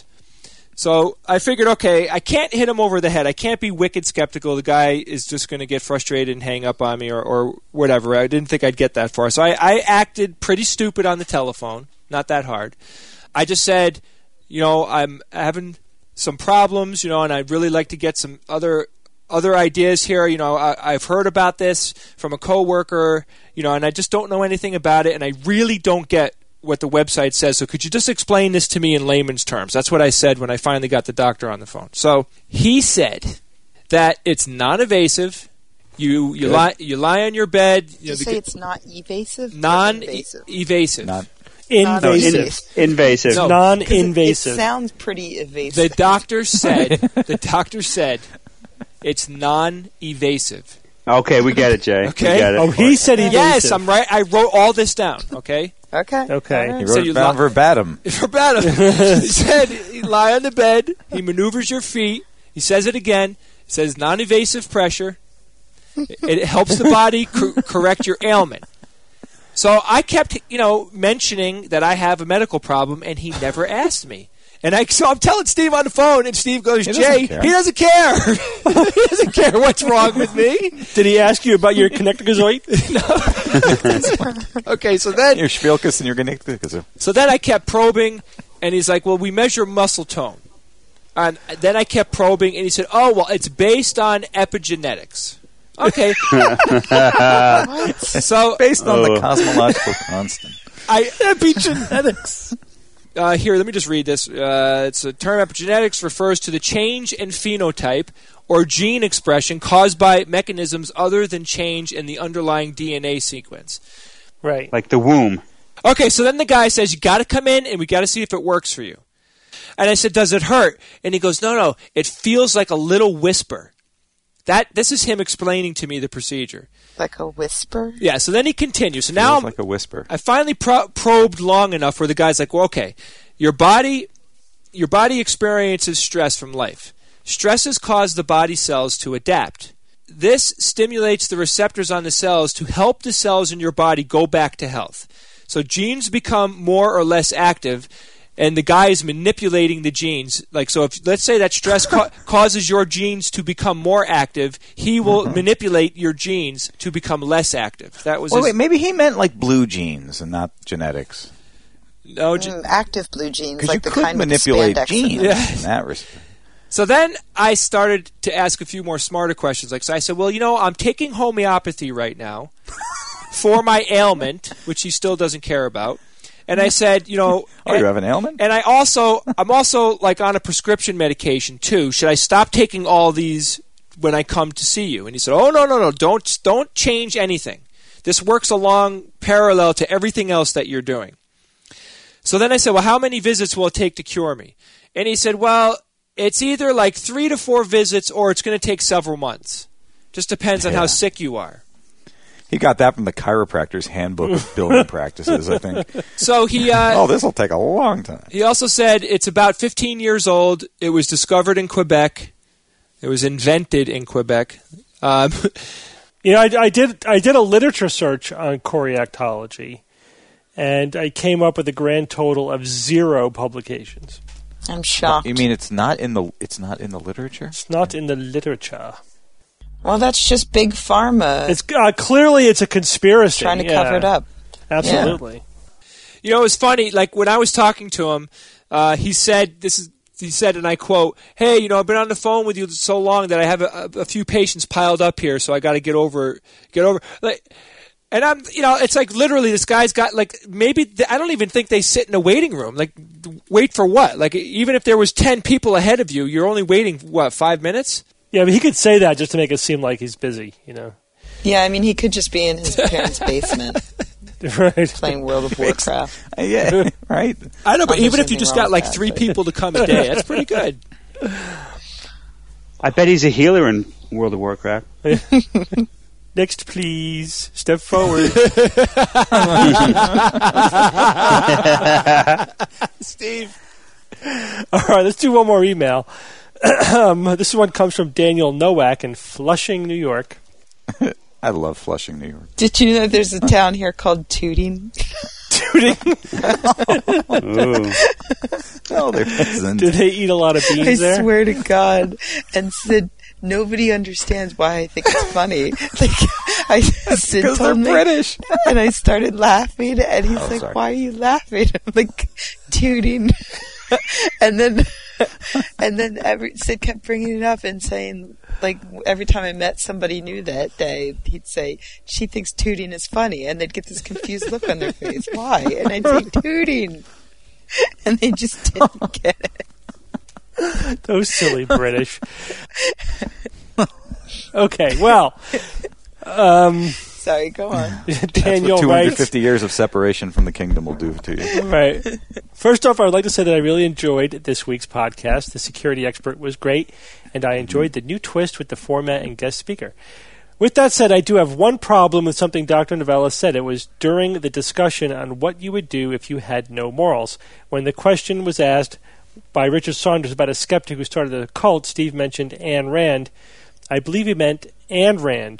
So I figured, okay, I can't hit him over the head. I can't be wicked skeptical. The guy is just going to get frustrated and hang up on me or whatever. I didn't think I'd get that far. So I acted pretty stupid on the telephone. Not that hard. I just said, I'm having some problems, and I'd really like to get some other ideas here. I've heard about this from a coworker, and I just don't know anything about it, and I really don't get what the website says, so could you just explain this to me in layman's terms? That's what I said when I finally got the doctor on the phone. So he said that it's non-evasive. You lie on your bed. Did you say it's not evasive? Non-evasive. Invasive. No. Non-invasive. It sounds pretty evasive. The doctor said it's non-evasive. Okay, we get it, Jay. Okay. We get it. Oh, he said evasive. Yes, I'm right. I wrote all this down. Okay. Okay. Okay. He wrote it down verbatim. Verbatim. He said, you lie on the bed. He maneuvers your feet. He says it again. He says non-evasive pressure. It helps the body correct your ailment. So I kept, mentioning that I have a medical problem, and he never asked me. And so I'm telling Steve on the phone, and Steve goes, Jay, he doesn't care. He doesn't care what's wrong with me. Did he ask you about your connecticut? No. Okay, so then... Your Spielkus and your connecticut. So then I kept probing, and he's like, well, we measure muscle tone. And then I kept probing, and he said, oh, well, it's based on epigenetics. Okay. So based on the cosmological constant. Epigenetics. Here, let me just read this. It's a term epigenetics refers to the change in phenotype or gene expression caused by mechanisms other than change in the underlying DNA sequence. Right. Like the womb. Okay, so then the guy says, you got to come in and we got to see if it works for you. And I said, does it hurt? And he goes, no, it feels like a little whisper. This is him explaining to me the procedure. Like a whisper? Yeah, so then he continues. So now like a whisper. I finally probed long enough where the guy's like, well, okay, your body experiences stress from life. Stresses cause the body cells to adapt. This stimulates the receptors on the cells to help the cells in your body go back to health. So genes become more or less active, and the guy is manipulating the genes. Like, so if let's say that stress causes your genes to become more active, he will manipulate your genes to become less active. That was. Wait, maybe he meant like blue genes and not genetics. No, active blue genes, because like you the could kind manipulate with genes Yeah. in that respect. So then I started to ask a few more smarter questions. Like, so I said, well, I'm taking homeopathy right now. for my ailment, which he still doesn't care about. And I said, you know... Oh, you have an ailment? And I'm also like on a prescription medication too. Should I stop taking all these when I come to see you? And he said, oh, no, don't change anything. This works along parallel to everything else that you're doing. So then I said, well, how many visits will it take to cure me? And he said, well, it's either like 3 to 4 visits or it's going to take several months. Just depends on how sick you are. He got that from the chiropractor's handbook of billing practices, I think. So he... this will take a long time. He also said it's about 15 years old. It was discovered in Quebec. It was invented in Quebec. You know, I did a literature search on choreactology, and I came up with a grand total of 0 publications. I'm shocked. You mean it's not in the literature? It's not in the literature. Well, that's just big pharma. It's clearly it's a conspiracy. Trying to cover it up. Absolutely. Yeah. You know, it was funny. Like when I was talking to him, he said, and I quote, "Hey, you know, I've been on the phone with you so long that I have a few patients piled up here, so I got to get over." Like, and I'm, you know, it's like literally this guy's got like maybe I don't even think they sit in a waiting room. Like, wait for what? Like, even if there was 10 people ahead of you, you're only waiting 5 minutes? Yeah, but he could say that just to make it seem like he's busy, you know. Yeah, I mean, he could just be in his parents' basement. Right. Playing World of Warcraft. Yeah, right. I know, but even if you just got like 3 people to come a day, that's pretty good. I bet he's a healer in World of Warcraft. Next, please. Step forward. Steve. All right, let's do one more email. This one comes from Daniel Nowak in Flushing, New York. I love Flushing, New York. Did you know there's a town here called Tooting? Tooting? No, there isn't. Do they eat a lot of beans there? I swear to God. And said, nobody understands why I think it's funny. Like, I said, because they're British. And I started laughing, and he's like, sorry. why are you laughing? I'm like, Tooting. And then Sid kept bringing it up and saying, like, every time I met somebody new that day, he'd say, she thinks tooting is funny, and they'd get this confused look on their face. Why? And I'd say, tooting. And they just didn't get it. Those silly British. Okay, well... Sorry, go on. Daniel That's what 250 writes, years of separation from the kingdom will do to you. Right. First off, I would like to say that I really enjoyed this week's podcast. The security expert was great, and I enjoyed the new twist with the format and guest speaker. With that said, I do have one problem with something Dr. Novella said. It was during the discussion on what you would do if you had no morals. When the question was asked by Richard Saunders about a skeptic who started a cult, Steve mentioned Ayn Rand. I believe he meant Ayn Rand.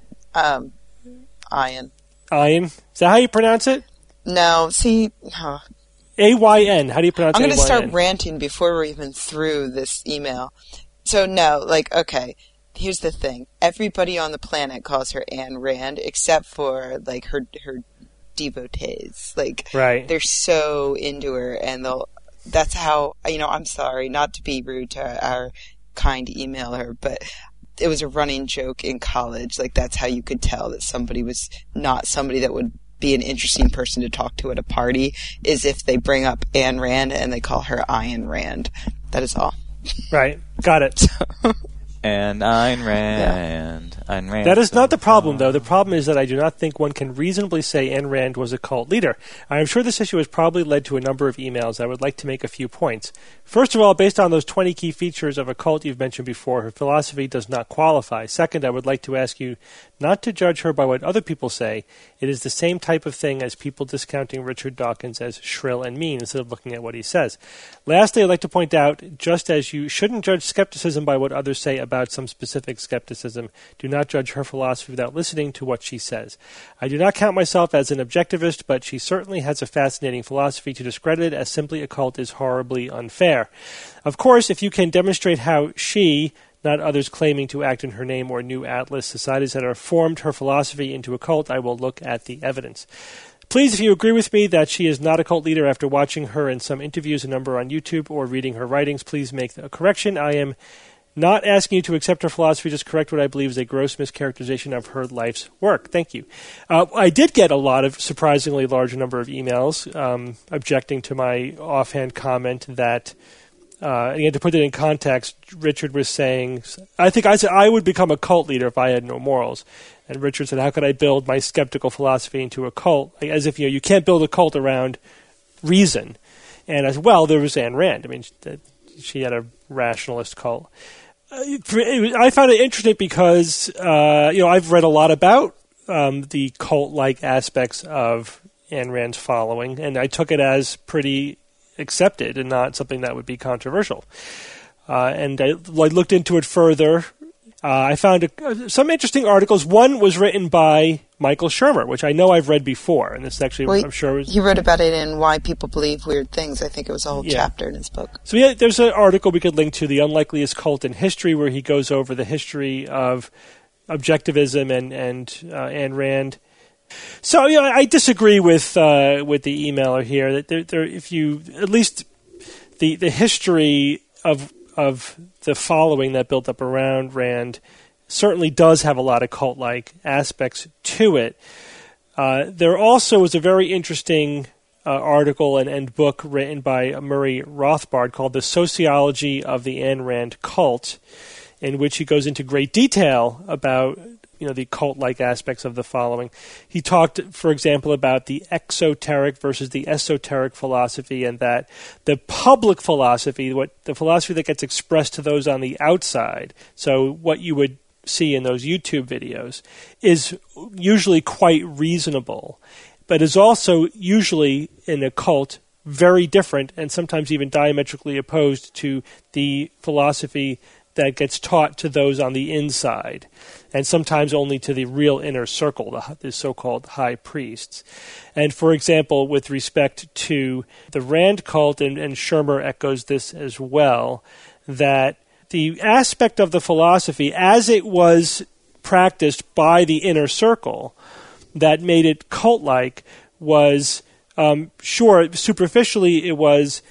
Ayn. Ayn? Is that how you pronounce it? No, see... A-Y-N. How do you pronounce it? I'm going to start ranting before we're even through this email. So, no, like, okay, here's the thing. Everybody on the planet calls her Ayn Rand, except for, like, her devotees. Like, right. They're so into her, and that's how, you know, I'm sorry, not to be rude to our kind emailer, but... It was a running joke in college. Like, that's how you could tell that somebody was not somebody that would be an interesting person to talk to at a party, is if they bring up Ayn Rand and they call her Ayn Rand. That is all. Right. Got it. And Ayn Rand. Yeah. Ayn Rand. That is not the problem, though. The problem is that I do not think one can reasonably say Ayn Rand was a cult leader. I am sure this issue has probably led to a number of emails. I would like to make a few points. First of all, based on those 20 key features of a cult you've mentioned before, her philosophy does not qualify. Second, I would like to ask you not to judge her by what other people say. It is the same type of thing as people discounting Richard Dawkins as shrill and mean instead of looking at what he says. Lastly, I'd like to point out, just as you shouldn't judge skepticism by what others say about some specific skepticism, do not judge her philosophy without listening to what she says. I do not count myself as an objectivist, but she certainly has a fascinating philosophy. To discredit it as simply a cult is horribly unfair. Of course, if you can demonstrate how she, not others claiming to act in her name or new Atlas societies that have formed her philosophy into a cult, I will look at the evidence. Please, if you agree with me that she is not a cult leader after watching her in some interviews, a number on YouTube, or reading her writings, please make a correction. I am Not asking you to accept her philosophy, just correct what I believe is a gross mischaracterization of her life's work. Thank you. I did get a lot of surprisingly large number of emails objecting to my offhand comment that, again, to put it in context, Richard was saying, I said I would become a cult leader if I had no morals. And Richard said, how could I build my skeptical philosophy into a cult? As if, you can't build a cult around reason. And I said, well, there was Ayn Rand. I mean, she had a rationalist cult. I found it interesting because, I've read a lot about the cult-like aspects of Ayn Rand's following, and I took it as pretty accepted and not something that would be controversial. And I looked into it further. I found some interesting articles. One was written by Michael Shermer, which I know I've read before, and it's actually, I'm sure... He wrote about it in Why People Believe Weird Things. I think it was a whole chapter in his book. So there's an article we could link to, The Unlikeliest Cult in History, where he goes over the history of objectivism and Ayn Rand. So I disagree with the emailer here that if you at least the history of the following that built up around Rand certainly does have a lot of cult-like aspects to it. There also was a very interesting article and book written by Murray Rothbard called The Sociology of the Ayn Rand Cult, in which he goes into great detail about the cult-like aspects of the following. He talked, for example, about the exoteric versus the esoteric philosophy, and that the public philosophy, the philosophy that gets expressed to those on the outside, so what you would see in those YouTube videos, is usually quite reasonable, but is also usually in a cult very different and sometimes even diametrically opposed to the philosophy that gets taught to those on the inside, and sometimes only to the real inner circle, the so-called high priests. And for example, with respect to the Rand cult, and Shermer echoes this as well, that the aspect of the philosophy as it was practiced by the inner circle that made it cult-like was, superficially it was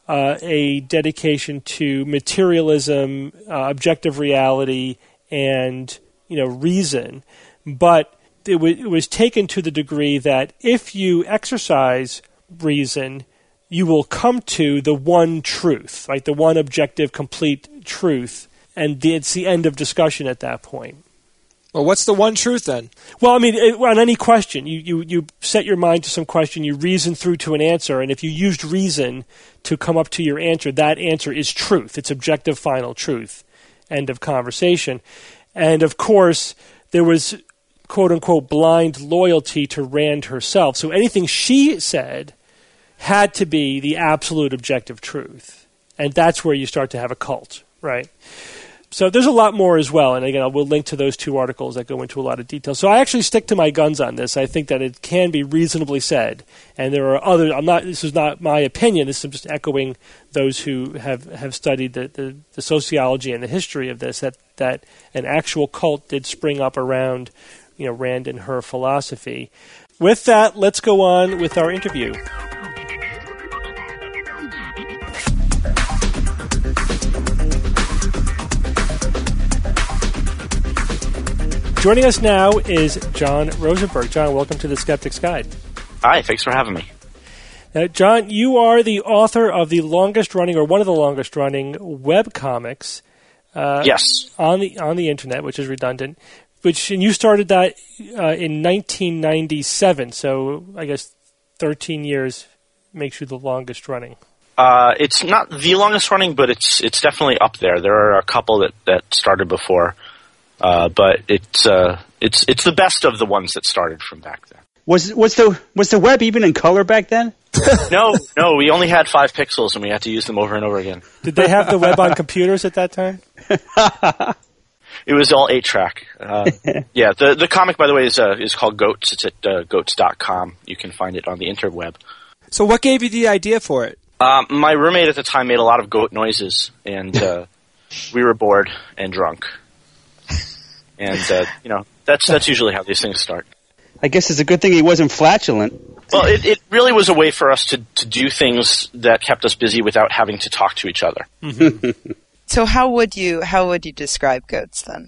a dedication to materialism, objective reality, and reason, but it was taken to the degree that if you exercise reason, you will come to the one truth, right? The one objective, complete truth, and it's the end of discussion at that point. Well, what's the one truth then? Well, I mean, on any question, you set your mind to some question, you reason through to an answer, and if you used reason to come up to your answer, that answer is truth. It's objective, final truth. End of conversation. And of course, there was, quote-unquote, blind loyalty to Rand herself. So anything she said had to be the absolute objective truth. And that's where you start to have a cult, right? So there's a lot more as well, and again, we'll link to those two articles that go into a lot of detail. So I actually stick to my guns on this. I think that it can be reasonably said, and there are others. This is not my opinion. This is just echoing those who have studied the sociology and the history of this. That an actual cult did spring up around, Rand and her philosophy. With that, let's go on with our interview. Joining us now is John Rosenberg. John, welcome to the Skeptic's Guide. Hi, thanks for having me. John, you are the author of the longest-running, or one of the longest-running, webcomics. Yes. On the internet, which is redundant. And you started that in 1997, so I guess 13 years makes you the longest-running. It's not the longest-running, but it's definitely up there. There are a couple that started before. But it's the best of the ones that started from back then. Was the web even in color back then? No, we only had 5 pixels and we had to use them over and over again. Did they have the web on computers at that time? It was all 8-track. Yeah, the comic, by the way, is called Goats. It's at goats.com. You can find it on the interweb. So what gave you the idea for it? My roommate at the time made a lot of goat noises, and we were bored and drunk. And, that's usually how these things start. I guess it's a good thing he wasn't flatulent. Well, it really was a way for us to do things that kept us busy without having to talk to each other. Mm-hmm. So how would you describe goats then?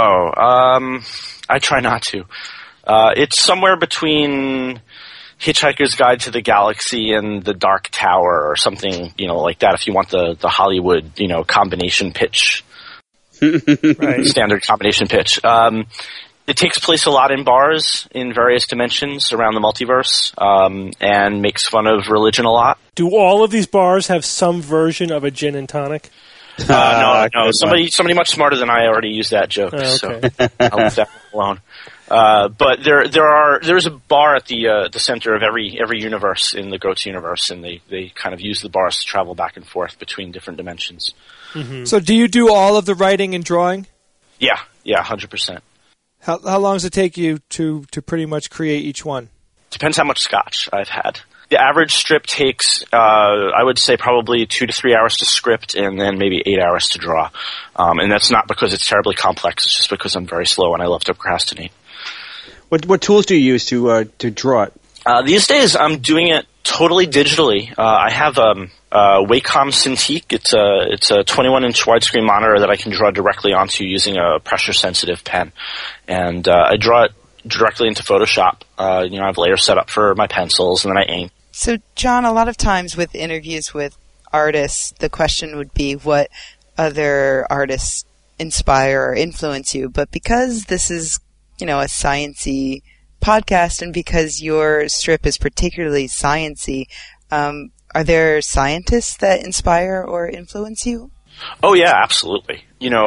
I try not to. It's somewhere between Hitchhiker's Guide to the Galaxy and The Dark Tower or something, like that, if you want the Hollywood, combination pitch. Right. Standard combination pitch. It takes place a lot in bars in various dimensions around the multiverse, and makes fun of religion a lot. Do all of these bars have some version of a gin and tonic? No. Somebody much smarter than I already used that joke, so I'll leave that alone. But there's a bar at the center of every universe in the Goats universe, and they kind of use the bars to travel back and forth between different dimensions. Mm-hmm. So do you do all of the writing and drawing? Yeah, 100%. How long does it take you to pretty much create each one? Depends how much scotch I've had. The average strip takes, I would say, probably 2 to 3 hours to script, and then maybe 8 hours to draw. And that's not because it's terribly complex. It's just because I'm very slow and I love to procrastinate. What tools do you use to draw it? These days, I'm doing it totally digitally. I have Wacom Cintiq. It's a 21-inch widescreen monitor that I can draw directly onto using a pressure-sensitive pen, and I draw it directly into Photoshop. I have layers set up for my pencils, and then I ink. So, John, a lot of times with interviews with artists, the question would be what other artists inspire or influence you. But because this is, a science-y podcast, and because your strip is particularly science-y, are there scientists that inspire or influence you? Oh yeah, absolutely.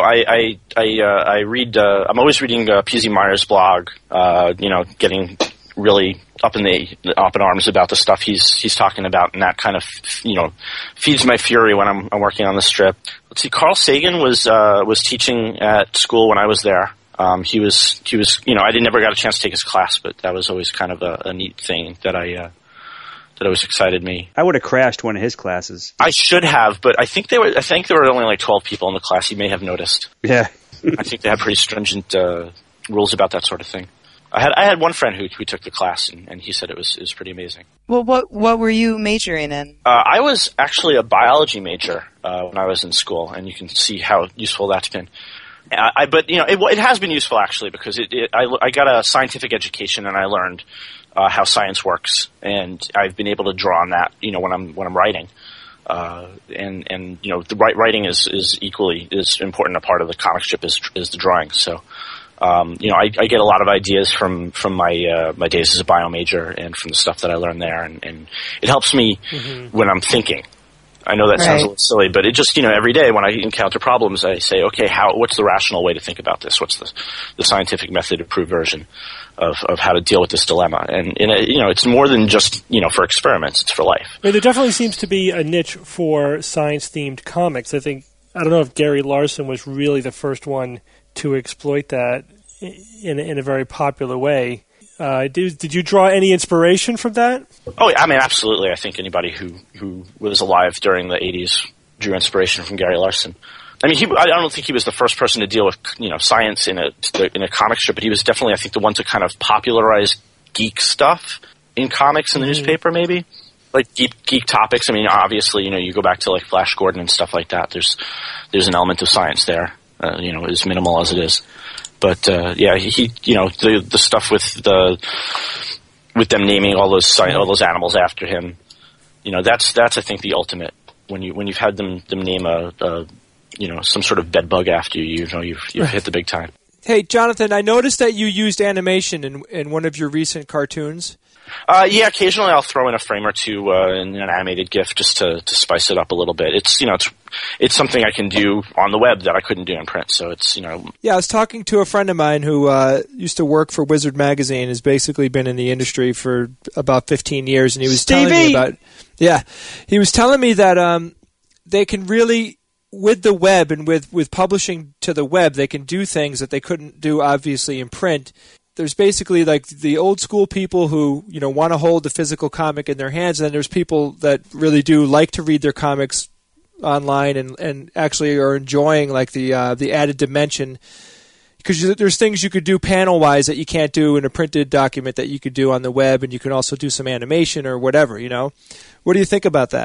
I read. I'm always reading P.Z. Meyer's blog. Getting really up in arms about the stuff he's talking about, and that kind of feeds my fury when I'm working on the strip. Let's see. Carl Sagan was teaching at school when I was there. He was. I never got a chance to take his class, but that was always kind of a neat thing that always excited me. I would have crashed one of his classes. I should have, but I think there were only like 12 people in the class. You may have noticed. Yeah. I think they had pretty stringent rules about that sort of thing. I had one friend who took the class, and he said it was pretty amazing. Well, what were you majoring in? I was actually a biology major when I was in school, and you can see how useful that's been. But it has been useful actually, because I got a scientific education, and I learned how science works, and I've been able to draw on that, when I'm writing. And the writing is equally as important a part of the comic strip as the drawing. So, I get a lot of ideas from my days as a bio major and from the stuff that I learned there, and it helps me when I'm thinking. I know that sounds a little silly, but it just, every day when I encounter problems, I say, okay, what's the rational way to think about this? What's the scientific method approved version of how to deal with this dilemma? And it's more than just, for experiments, it's for life. I mean, there definitely seems to be a niche for science-themed comics. I don't know if Gary Larson was really the first one to exploit that in a very popular way. Did you draw any inspiration from that? Oh, I mean, absolutely. I think anybody who was alive during the 80s drew inspiration from Gary Larson. I mean, I don't think he was the first person to deal with science in a comic strip, but he was definitely, I think, the one to kind of popularize geek stuff in comics in the newspaper, maybe like geek topics. I mean, obviously, you go back to like Flash Gordon and stuff like that. There's an element of science there, as minimal as it is. But he the stuff with them naming all those animals after him, that's I think the ultimate. When you've had them name a some sort of bed bug after you, you've hit the big time. Hey, Jonathan, I noticed that you used animation in one of your recent cartoons. Yeah, occasionally I'll throw in a frame or two in an animated GIF just to spice it up a little bit. It's something I can do on the web that I couldn't do in print. So it's Yeah, I was talking to a friend of mine who used to work for Wizard Magazine, has basically been in the industry for about 15 years, and he was telling me about. Yeah, he was telling me that they can really, with the web and with publishing to the web, they can do things that they couldn't do obviously in print. There's basically like the old school people who, want to hold the physical comic in their hands, and then there's people that really do like to read their comics online and actually are enjoying like the added dimension, because there's things you could do panel-wise that you can't do in a printed document that you could do on the web, and you can also do some animation or whatever, What do you think about that?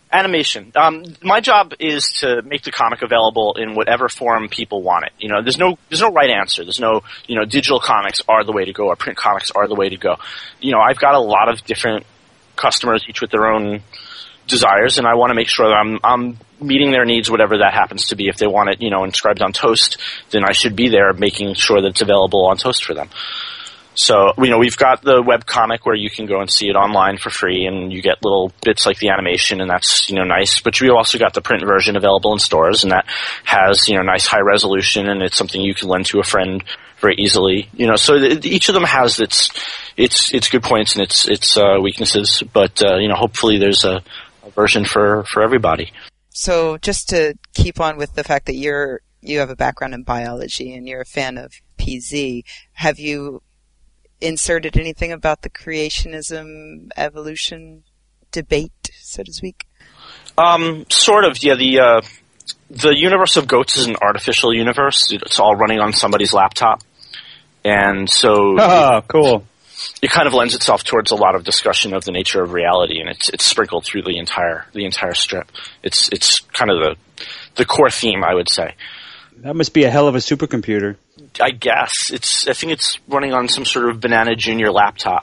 Animation. My job is to make the comic available in whatever form people want it. There's no right answer. There's no, digital comics are the way to go or print comics are the way to go. I've got a lot of different customers, each with their own desires, and I want to make sure that I'm meeting their needs, whatever that happens to be. If they want it, inscribed on toast, then I should be there making sure that it's available on toast for them. So, we've got the web comic where you can go and see it online for free, and you get little bits like the animation, and that's, nice. But we also got the print version available in stores, and that has, nice high resolution, and it's something you can lend to a friend very easily. So each of them has its good points and its weaknesses, but, hopefully there's a version for everybody. So just to keep on with the fact that you have a background in biology and you're a fan of PZ, have you inserted anything about the creationism evolution debate, so to speak? Sort of, yeah. The universe of goats is an artificial universe. It's all running on somebody's laptop, and so cool. It kind of lends itself towards a lot of discussion of the nature of reality, and it's sprinkled through the entire strip. It's kind of the core theme, I would say. That must be a hell of a supercomputer. I guess. I think it's running on some sort of Banana Junior laptop.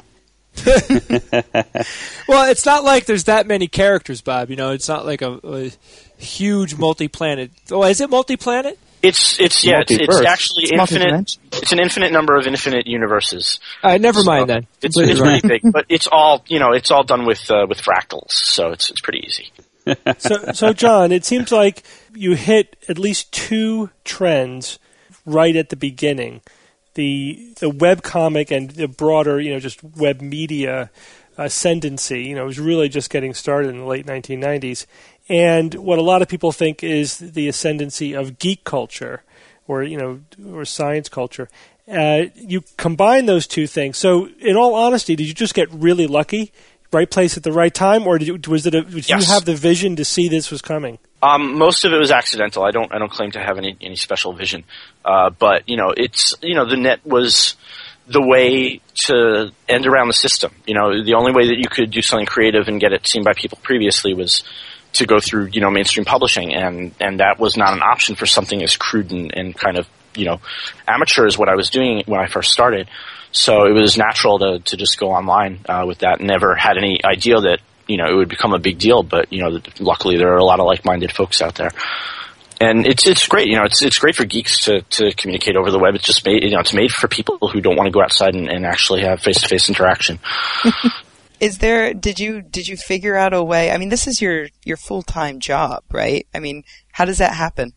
Well, it's not like there's that many characters, Bob. It's not like a huge multi-planet. Oh, is it multi-planet? It's actually infinite. It's an infinite number of infinite universes. Never mind then. It's pretty big, but it's all done with fractals, so it's pretty easy. So John, it seems like you hit at least two trends right at the beginning. The web comic and the broader, just web media ascendancy, was really just getting started in the late 1990s. And what a lot of people think is the ascendancy of geek culture or science culture. You combine those two things. So in all honesty, did you just get really lucky? Right place at the right time, or did you have the vision to see this was coming? Most of it was accidental. I don't claim to have any special vision, but it's the net was the way to end around the system. The only way that you could do something creative and get it seen by people previously was to go through mainstream publishing, and that was not an option for something as crude and kind of amateur as what I was doing when I first started. So it was natural to just go online with that. Never had any idea that it would become a big deal, but luckily there are a lot of like-minded folks out there, and it's great. It's great for geeks to communicate over the web. It's just made it's made for people who don't want to go outside and actually have face-to-face interaction. Did you figure out a way? I mean, this is your full-time job, right? I mean, how does that happen?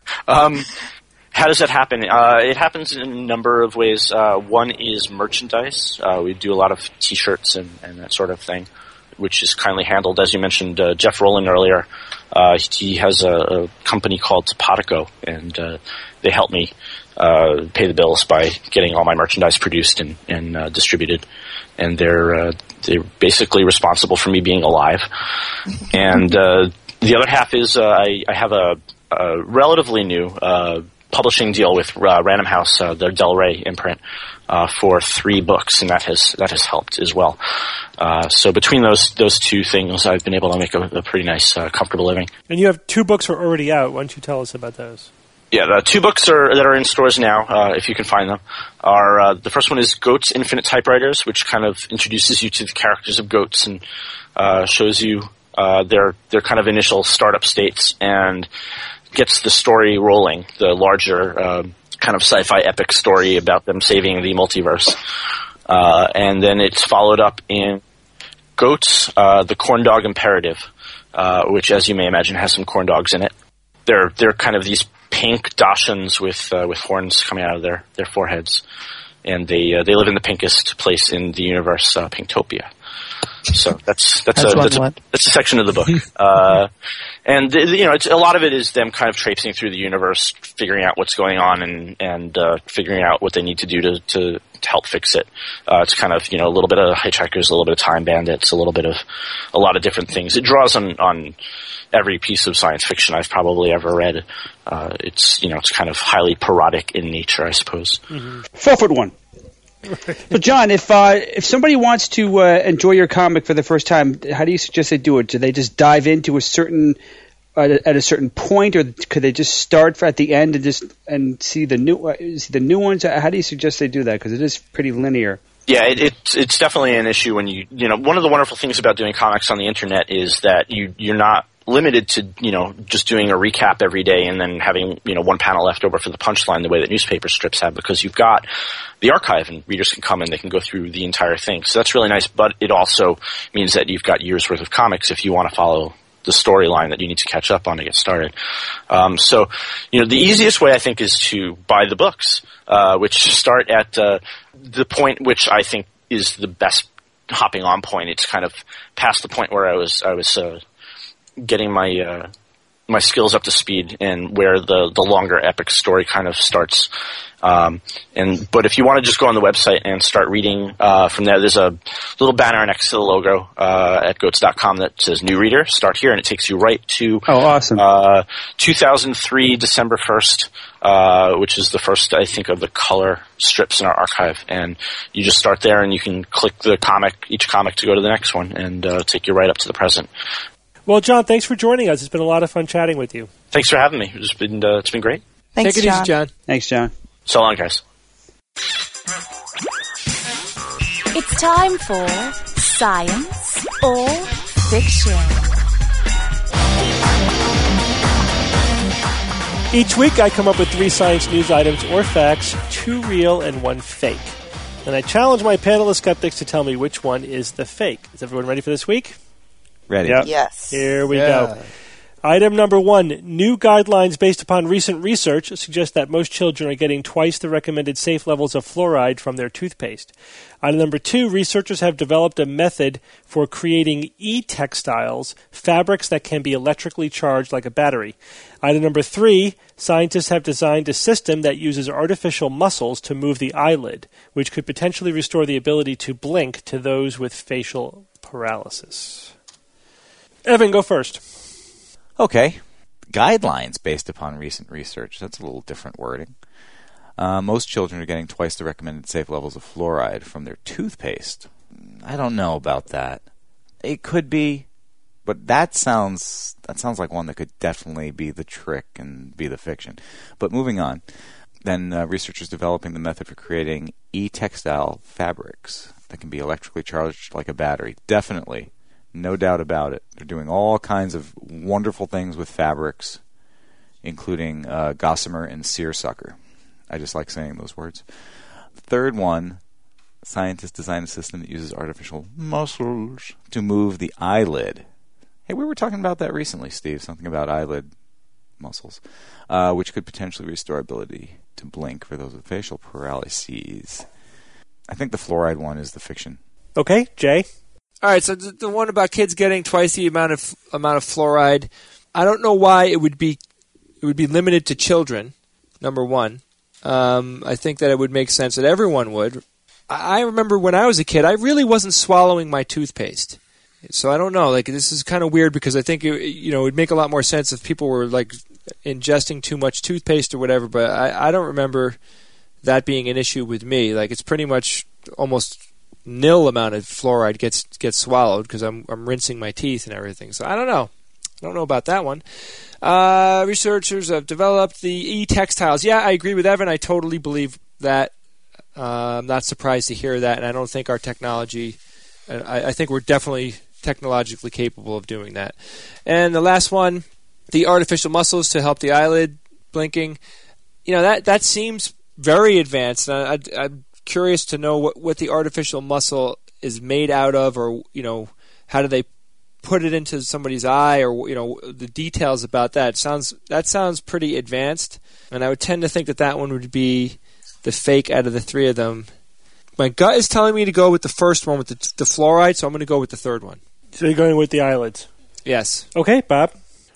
How does that happen? It happens in a number of ways. One is merchandise. We do a lot of T-shirts and that sort of thing, which is kindly handled. As you mentioned, Jeff Rowland earlier, he has a company called Topatico, and they help me pay the bills by getting all my merchandise produced and distributed. And they're basically responsible for me being alive. And the other half is I have a relatively new publishing deal with Random House, the Del Rey imprint, for 3 books, and that has helped as well. So between those two things, I've been able to make a pretty nice, comfortable living. And you have 2 books are already out. Why don't you tell us about those? Yeah, the 2 books that are in stores now, if you can find them, are the first one is Goats Infinite Typewriters, which kind of introduces you to the characters of goats and shows you their kind of initial startup states and gets the story rolling, the larger kind of sci-fi epic story about them saving the multiverse. And then it's followed up in Goats, the Corn Dog Imperative, which, as you may imagine, has some corn dogs in it. They're kind of these pink Dachshunds with horns coming out of their foreheads, and they live in the pinkest place in the universe, Pinktopia. So that's a section of the book, and it's a lot of it is them kind of traipsing through the universe, figuring out what's going on, and figuring out what they need to do to help fix it. It's kind of a little bit of Hitchhikers, a little bit of Time Bandits, a little bit of a lot of different things. It draws on every piece of science fiction I've probably ever read. It's kind of highly parodic in nature, I suppose. Mm-hmm. 4-foot one. So, John, if somebody wants to enjoy your comic for the first time, how do you suggest they do it? Do they just dive into a certain at a certain point, or could they just start at the end and see the new ones? How do you suggest they do that? Because it is pretty linear. Yeah, it's definitely an issue when you know, one of the wonderful things about doing comics on the internet is that you're not limited to, you know, just doing a recap every day and then having, you know, one panel left over for the punchline the way that newspaper strips have, because you've got the archive and readers can come and they can go through the entire thing. So that's really nice, but it also means that you've got years worth of comics if you want to follow the storyline that you need to catch up on to get started. So, you know, the easiest way I think is to buy the books, which start at the point which I think is the best hopping on point. It's kind of past the point where I was getting my my skills up to speed and where the longer epic story kind of starts. But if you want to just go on the website and start reading from there, there's a little banner next to the logo at goats.com that says New Reader. Start here, and it takes you right to 2003 December 1st, which is the first, I think, of the color strips in our archive. And you just start there, and you can click each comic to go to the next one, and take you right up to the present. Well, John, thanks for joining us. It's been a lot of fun chatting with you. Thanks for having me. It's been great. Thanks, Take it easy, John. Thanks, John. So long, guys. It's time for Science or Fiction. Each week I come up with 3 science news items or facts, 2 real and 1 fake. And I challenge my panel of skeptics to tell me which one is the fake. Is everyone ready for this week? Ready. Yep. Yes. Here we go. Item number 1. New guidelines based upon recent research suggest that most children are getting twice the recommended safe levels of fluoride from their toothpaste. Item number 2. Researchers have developed a method for creating e-textiles, fabrics that can be electrically charged like a battery. Item number 3. Scientists have designed a system that uses artificial muscles to move the eyelid, which could potentially restore the ability to blink to those with facial paralysis. Evan, go first. Okay. Guidelines based upon recent research. That's a little different wording. Most children are getting twice the recommended safe levels of fluoride from their toothpaste. I don't know about that. It could be, but that sounds like one that could definitely be the trick and be the fiction. But moving on. Then researchers developing the method for creating e-textile fabrics that can be electrically charged like a battery. Definitely. No doubt about it. They're doing all kinds of wonderful things with fabrics, including gossamer and seersucker. I just like saying those words. The third one, scientists designed a system that uses artificial muscles to move the eyelid. Hey, we were talking about that recently, Steve, something about eyelid muscles, which could potentially restore ability to blink for those with facial paralyses. I think the fluoride one is the fiction. Okay, Jay? All right, so the one about kids getting twice the amount of fluoride, I don't know why it would be limited to children. Number one, I think that it would make sense that everyone would. I remember when I was a kid, I really wasn't swallowing my toothpaste, so I don't know. Like, this is kind of weird because I think it would make a lot more sense if people were like ingesting too much toothpaste or whatever. But I don't remember that being an issue with me. Like, it's pretty much almost nil amount of fluoride gets swallowed because I'm rinsing my teeth and everything. So I don't know. I don't know about that one. Researchers have developed the e-textiles. Yeah, I agree with Evan. I totally believe that. I'm not surprised to hear that, and I don't think our technology. I think we're definitely technologically capable of doing that. And the last one, the artificial muscles to help the eyelid blinking. You know, that seems very advanced. I'm curious to know what the artificial muscle is made out of, or how do they put it into somebody's eye, or the details about that. That sounds pretty advanced, and I would tend to think that one would be the fake out of the 3 of them. My gut is telling me to go with the first one with the fluoride, so I'm going to go with the third one. So you're going with the eyelids? Yes. Okay, Bob.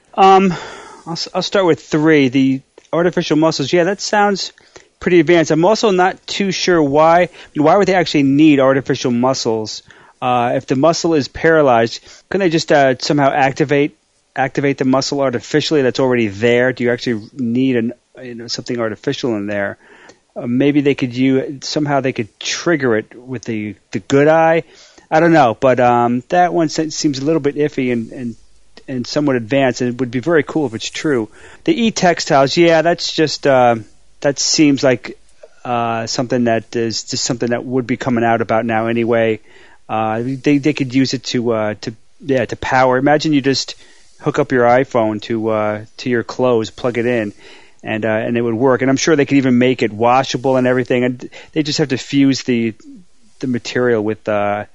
I'll start with 3. The artificial muscles. Yeah, that sounds pretty advanced. I'm also not too sure why would they actually need artificial muscles? If the muscle is paralyzed, couldn't they just somehow activate the muscle artificially that's already there? Do you actually need something artificial in there? maybe they could somehow they could trigger it with the good eye. I don't know, but that one seems a little bit iffy and somewhat advanced, and it would be very cool if it's true. The e-textiles, yeah, that's just that seems like something that is just something that would be coming out about now anyway. They could use it to power. Imagine you just hook up your iPhone to your clothes, plug it in, and it would work. And I'm sure they could even make it washable and everything. And they just have to fuse the material with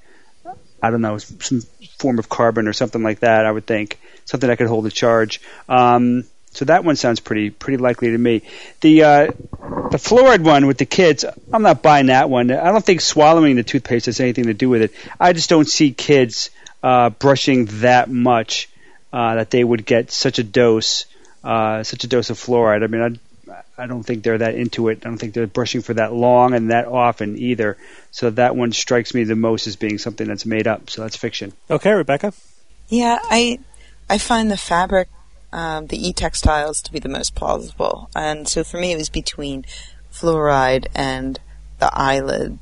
I don't know, some form of carbon or something like that. I would think something that could hold a charge. So that one sounds pretty likely to me. The fluoride one with the kids, I'm not buying that one. I don't think swallowing the toothpaste has anything to do with it. I just don't see kids brushing that much that they would get such a dose of fluoride. I mean, I don't think they're that into it. I don't think they're brushing for that long and that often either. So that one strikes me the most as being something that's made up. So that's fiction. Okay, Rebecca. Yeah, I find the fabric, the e-textiles, to be the most plausible. And so for me, it was between fluoride and the eyelid.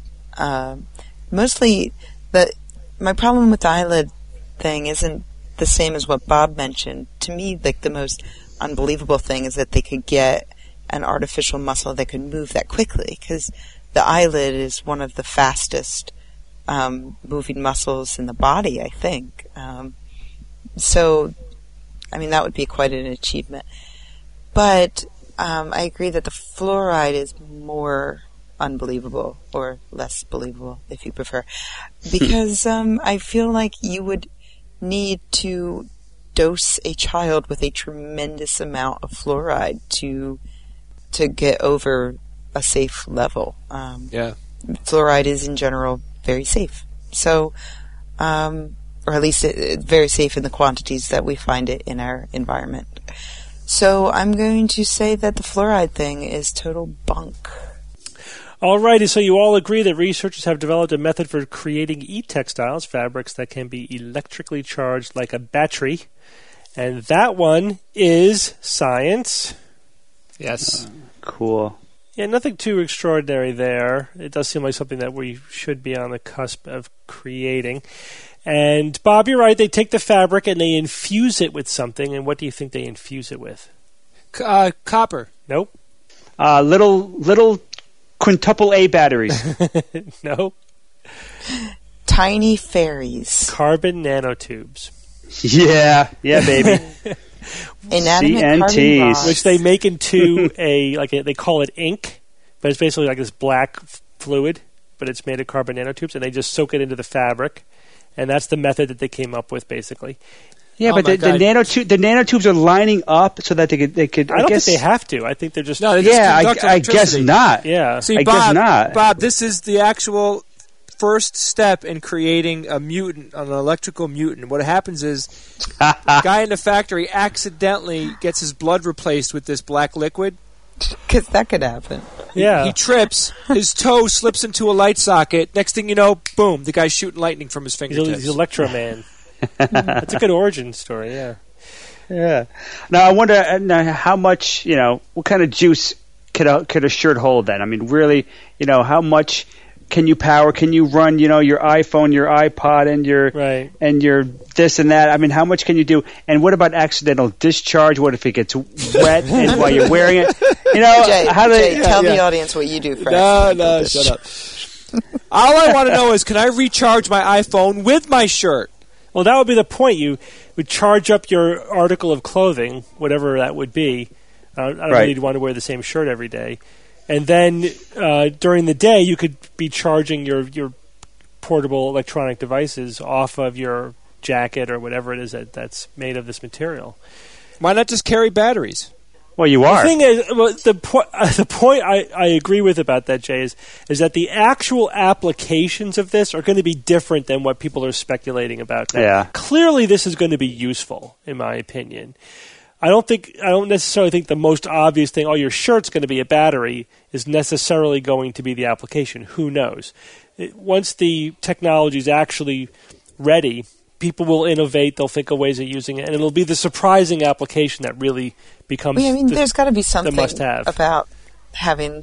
Mostly, my problem with the eyelid thing isn't the same as what Bob mentioned. To me, like, the most unbelievable thing is that they could get an artificial muscle that could move that quickly, because the eyelid is one of the fastest moving muscles in the body, I think. So, I mean, that would be quite an achievement. But I agree that the fluoride is more unbelievable, or less believable, if you prefer, because I feel like you would need to dose a child with a tremendous amount of fluoride to get over a safe level. Fluoride is in general very safe. So, or at least it's very safe in the quantities that we find it in our environment. So I'm going to say that the fluoride thing is total bunk. Alrighty, so you all agree that researchers have developed a method for creating e-textiles, fabrics that can be electrically charged like a battery. And that one is science. Yes. Cool. Yeah, nothing too extraordinary there. It does seem like something that we should be on the cusp of creating. And Bob, you're right. They take the fabric and they infuse it with something. And what do you think they infuse it with? Copper. Nope. Little quintuple A batteries. No. Tiny fairies. Carbon nanotubes. Yeah, baby. Inanimate carbon rods. Which they make into they call it ink, but it's basically like this black fluid, but it's made of carbon nanotubes, and they just soak it into the fabric, and that's the method that they came up with, basically. Yeah, but the nanotubes are lining up so that they could. I don't think they have to. I think they're just. No, they just conduct I guess not. Yeah. See, I guess not. Bob, this is the actual first step in creating a mutant, an electrical mutant. What happens is, the guy in the factory accidentally gets his blood replaced with this black liquid. Because that could happen. Yeah. He trips, his toe slips into a light socket. Next thing you know, boom, the guy's shooting lightning from his fingertips. He's Electro Man. That's a good origin story, yeah. Yeah. Now, I wonder how much, what kind of juice could a shirt hold then? I mean, really, how much can you power? Can you run, your iPhone, your iPod, and your this and that? I mean, how much can you do? And what about accidental discharge? What if it gets wet and while you're wearing it? Jay, tell the audience what you do for No, shut up. All I want to know is, can I recharge my iPhone with my shirt? Well, that would be the point. You would charge up your article of clothing, whatever that would be. I don't really want to wear the same shirt every day. And then during the day, you could be charging your portable electronic devices off of your jacket or whatever it is that's made of this material. Why not just carry batteries? Well, you are. The thing is, the point I agree with about that, Jay, is that the actual applications of this are going to be different than what people are speculating about now. Yeah. Clearly, this is going to be useful, in my opinion. I don't necessarily think the most obvious thing, your shirt's going to be a battery, is necessarily going to be the application. Who knows? Once the technology is actually ready, people will innovate. They'll think of ways of using it, and it'll be the surprising application that really becomes. There's got to be something must-have about having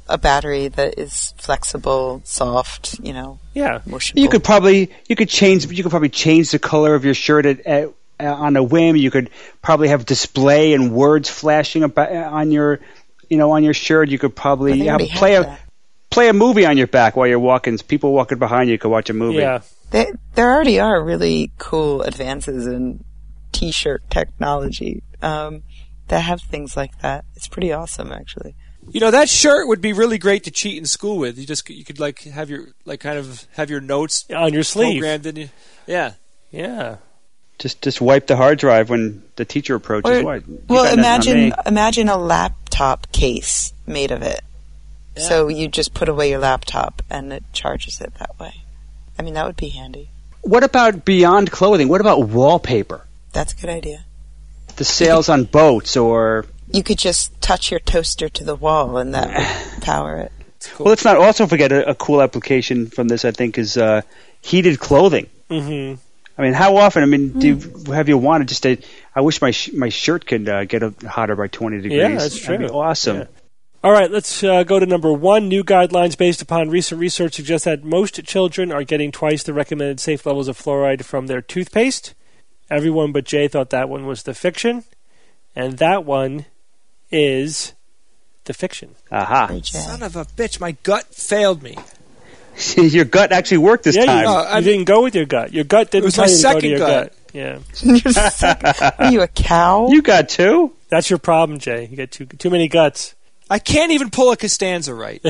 a battery that is flexible, soft, Yeah. motionable. You could probably change the color of your shirt on a whim. You could probably have display and words flashing on your shirt. You could probably play a movie on your back while you're walking. People walking behind you could watch a movie. Yeah. There already are really cool advances in T-shirt technology that have things like that. It's pretty awesome, actually. That shirt would be really great to cheat in school with. You could have your have your notes on your sleeve programmed in. Yeah. Just wipe the hard drive when the teacher approaches. Well, imagine a laptop case made of it. Yeah. So you just put away your laptop and it charges it that way. I mean, that would be handy. What about beyond clothing? What about wallpaper? That's a good idea. The sails on boats, or... You could just touch your toaster to the wall and that would power it. Cool. Well, let's not also forget a cool application from this, I think, is heated clothing. Mm-hmm. I mean, how often? I mean, have you wanted just to... I wish my shirt could get hotter by 20 degrees. Yeah, that's true. That'd be awesome. Yeah. All right, let's go to number 1. New guidelines based upon recent research suggest that most children are getting twice the recommended safe levels of fluoride from their toothpaste. Everyone but Jay thought that one was the fiction. And that one is the fiction. Aha. Son of a bitch, my gut failed me. Your gut actually worked this time. You didn't go with your gut. Your gut didn't tell you to go to your gut. Yeah. Are you a cow? You got 2? That's your problem, Jay. You got too many guts. I can't even pull a Costanza right.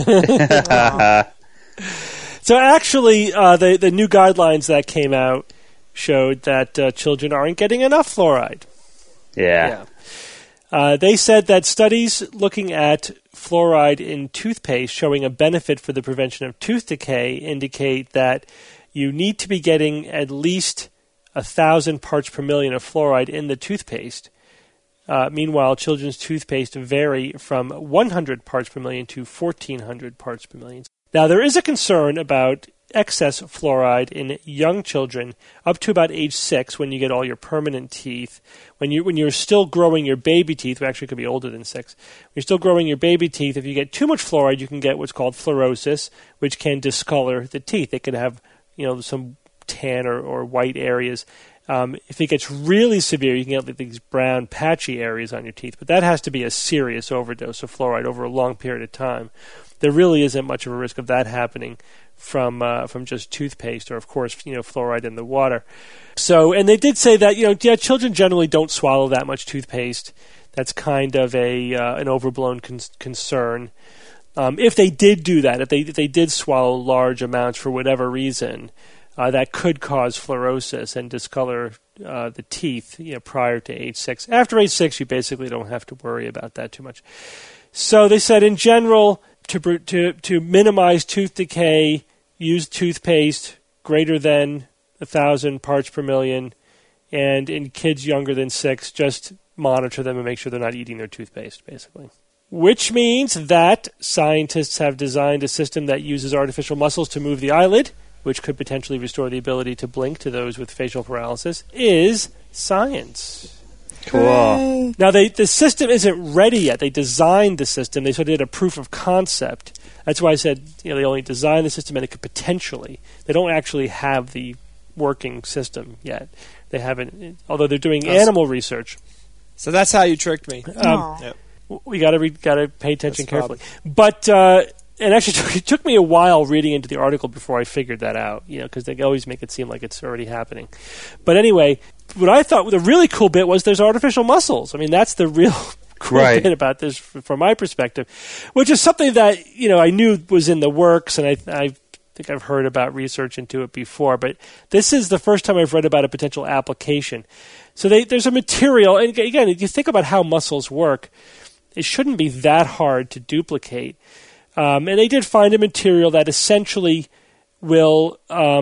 So actually, the new guidelines that came out showed that children aren't getting enough fluoride. Yeah. They said that studies looking at fluoride in toothpaste showing a benefit for the prevention of tooth decay indicate that you need to be getting at least 1,000 parts per million of fluoride in the toothpaste. Meanwhile, children's toothpaste vary from 100 parts per million to 1,400 parts per million. Now, there is a concern about excess fluoride in young children up to about age 6 when you get all your permanent teeth. When you're still growing your baby teeth, well, actually it could be older than 6. When you're still growing your baby teeth, if you get too much fluoride, you can get what's called fluorosis, which can discolor the teeth. It could have some tan or white areas. If it gets really severe, you can get these brown patchy areas on your teeth. But that has to be a serious overdose of fluoride over a long period of time. There really isn't much of a risk of that happening from just toothpaste or, of course, fluoride in the water. So, and they did say that children generally don't swallow that much toothpaste. That's kind of an overblown concern. If they did do that, if they did swallow large amounts for whatever reason, that could cause fluorosis and discolor the teeth prior to age 6. After age 6, you basically don't have to worry about that too much. So they said in general, to minimize tooth decay, use toothpaste greater than 1,000 parts per million, and in kids younger than 6, just monitor them and make sure they're not eating their toothpaste, basically. Which means that scientists have designed a system that uses artificial muscles to move the eyelid, which could potentially restore the ability to blink to those with facial paralysis, is science. Cool. Now, the system isn't ready yet. They designed the system. They sort of did a proof of concept. That's why I said they only designed the system and it could potentially. They don't actually have the working system yet. They haven't, although they're doing animal research. So that's how you tricked me. We got to pay attention carefully. But and actually, it took me a while reading into the article before I figured that out, because they always make it seem like it's already happening. But anyway, what I thought the really cool bit was there's artificial muscles. I mean, that's the real cool bit about this from my perspective, which is something that, I knew was in the works, and I think I've heard about research into it before, but this is the first time I've read about a potential application. So there's a material, and again, if you think about how muscles work, it shouldn't be that hard to duplicate. And they did find a material that essentially will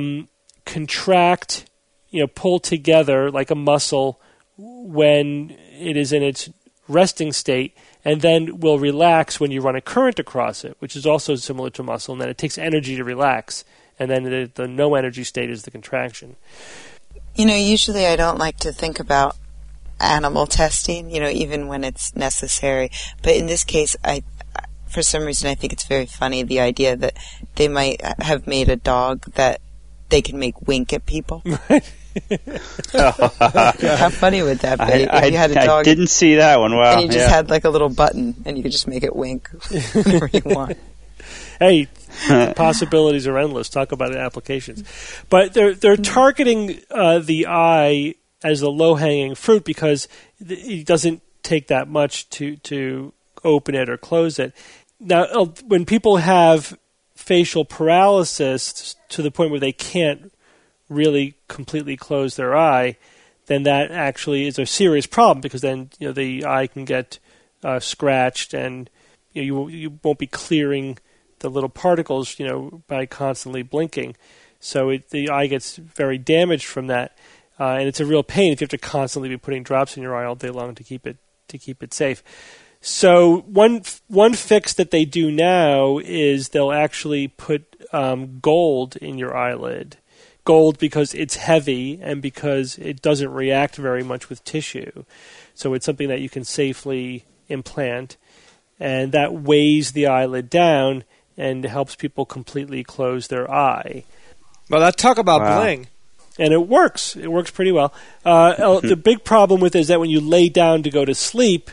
contract, pull together like a muscle when it is in its resting state, and then will relax when you run a current across it, which is also similar to muscle, and then it takes energy to relax, and then the no energy state is the contraction. Usually I don't like to think about animal testing, even when it's necessary. But in this case, for some reason, I think it's very funny, the idea that they might have made a dog that they can make wink at people. How funny would that be? If you had a dog, I didn't see that one. Wow. And you just had like a little button, and you could just make it wink whenever you want. Hey, the possibilities are endless. Talk about applications. But they're targeting the eye as the low-hanging fruit because it doesn't take that much to open it or close it. Now, when people have facial paralysis to the point where they can't really completely close their eye, then that actually is a serious problem because then the eye can get scratched and you won't be clearing the little particles by constantly blinking. So the eye gets very damaged from that, and it's a real pain if you have to constantly be putting drops in your eye all day long to keep it safe. So one fix that they do now is they'll actually put gold in your eyelid. Gold because it's heavy and because it doesn't react very much with tissue. So it's something that you can safely implant, and that weighs the eyelid down and helps people completely close their eye. Well, talk about bling. And it works. It works pretty well. The big problem with it is that when you lay down to go to sleep,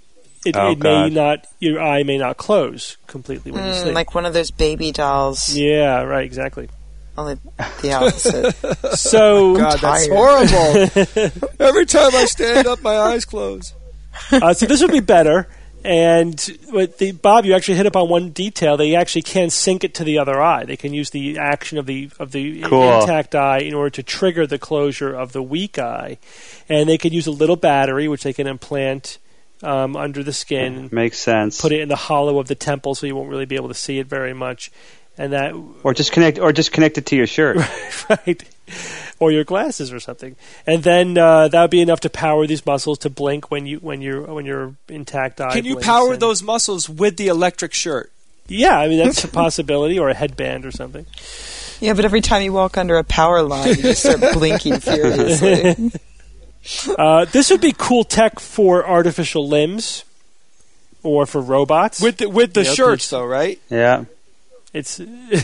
your eye may not close completely when you sleep. Like one of those baby dolls. Yeah, right, exactly. Only the opposite. So God, that's horrible. Every time I stand up, my eyes close. So this would be better. And with Bob, you actually hit up on one detail. They actually can sync it to the other eye. They can use the action of the intact eye in order to trigger the closure of the weak eye. And they could use a little battery, which they can implant under the skin. Makes sense. Put it in the hollow of the temple, so you won't really be able to see it very much. And that, or just connect it to your shirt, right, or your glasses or something, and then that would be enough to power these muscles to blink when your intact eye. Can you power those muscles with the electric shirt? Yeah, I mean that's a possibility, or a headband or something. Yeah, but every time you walk under a power line, you just start blinking furiously. This would be cool tech for artificial limbs, or for robots with the shirts, though, right? Yeah. It's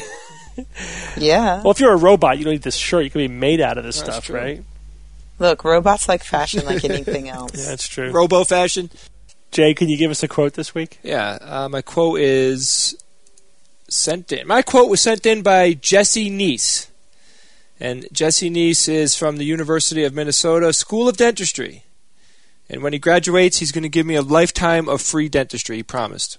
yeah. Well, if you're a robot, you don't need this shirt. You can be made out of this stuff, true. right? Look, robots like fashion like anything else. Yeah, that's true. Robo fashion. Jay, can you give us a quote this week? Yeah, my quote is sent in. My quote was sent in by Jesse Neese. And Jesse Neese is from the University of Minnesota School of Dentistry. And when he graduates, he's going to give me a lifetime of free dentistry, he promised.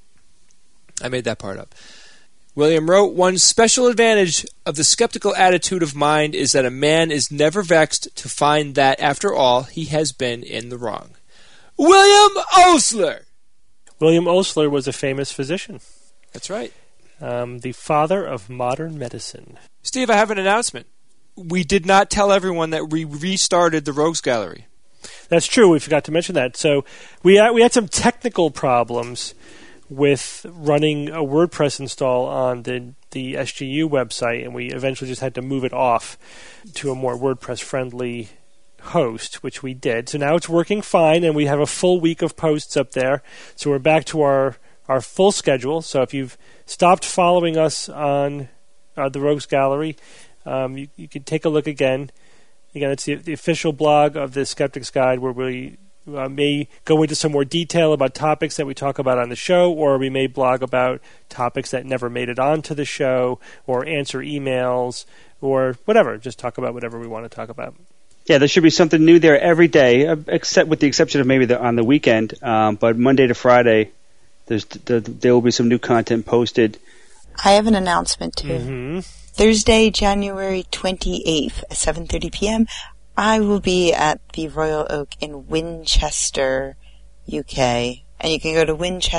I made that part up. William wrote, "One special advantage of the skeptical attitude of mind is that a man is never vexed to find that, after all, he has been in the wrong." William Osler! William Osler was a famous physician. That's right. The father of modern medicine. Steve, I have an announcement. We did not tell everyone that we restarted the Rogues Gallery. That's true. We forgot to mention that. So we had some technical problems with running a WordPress install on the SGU website, and we eventually just had to move it off to a more WordPress-friendly host, which we did. So now it's working fine, and we have a full week of posts up there. So we're back to our full schedule. So if you've stopped following us on the Rogues Gallery, you can take a look again. Again, it's the official blog of the Skeptic's Guide, where we may go into some more detail about topics that we talk about on the show, or we may blog about topics that never made it onto the show, or answer emails, or whatever. Just talk about whatever we want to talk about. Yeah, there should be something new there every day, except with the exception of maybe on the weekend. But Monday to Friday, there will be some new content posted. I have an announcement, too. Mm-hmm. Thursday, January 28th at 7:30 p.m., I will be at the Royal Oak in Winchester, UK. And you can go to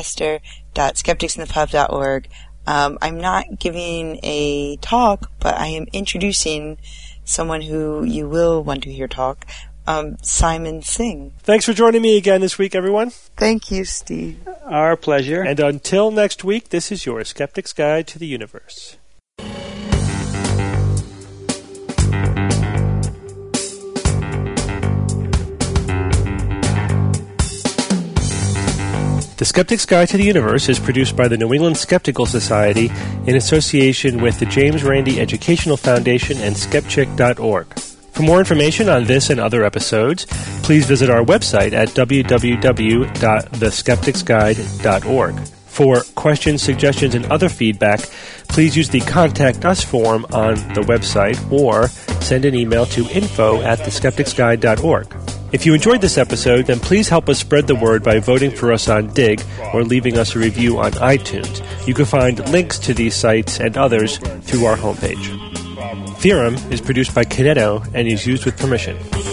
winchester.skepticsinthepub.org. I'm not giving a talk, but I am introducing someone who you will want to hear talk, Simon Singh. Thanks for joining me again this week, everyone. Thank you, Steve. Our pleasure. And until next week, this is your Skeptic's Guide to the Universe. The The Skeptic's Guide to the Universe is produced by the New England Skeptical Society in association with the James Randi Educational Foundation and Skepchick.org. For more information on this and other episodes, please visit our website at www.theskepticsguide.org. For questions, suggestions, and other feedback, please use the Contact Us form on the website or send an email to info@theskepticsguide.org. If you enjoyed this episode, then please help us spread the word by voting for us on Dig or leaving us a review on iTunes. You can find links to these sites and others through our homepage. Theorem is produced by Kineto and is used with permission.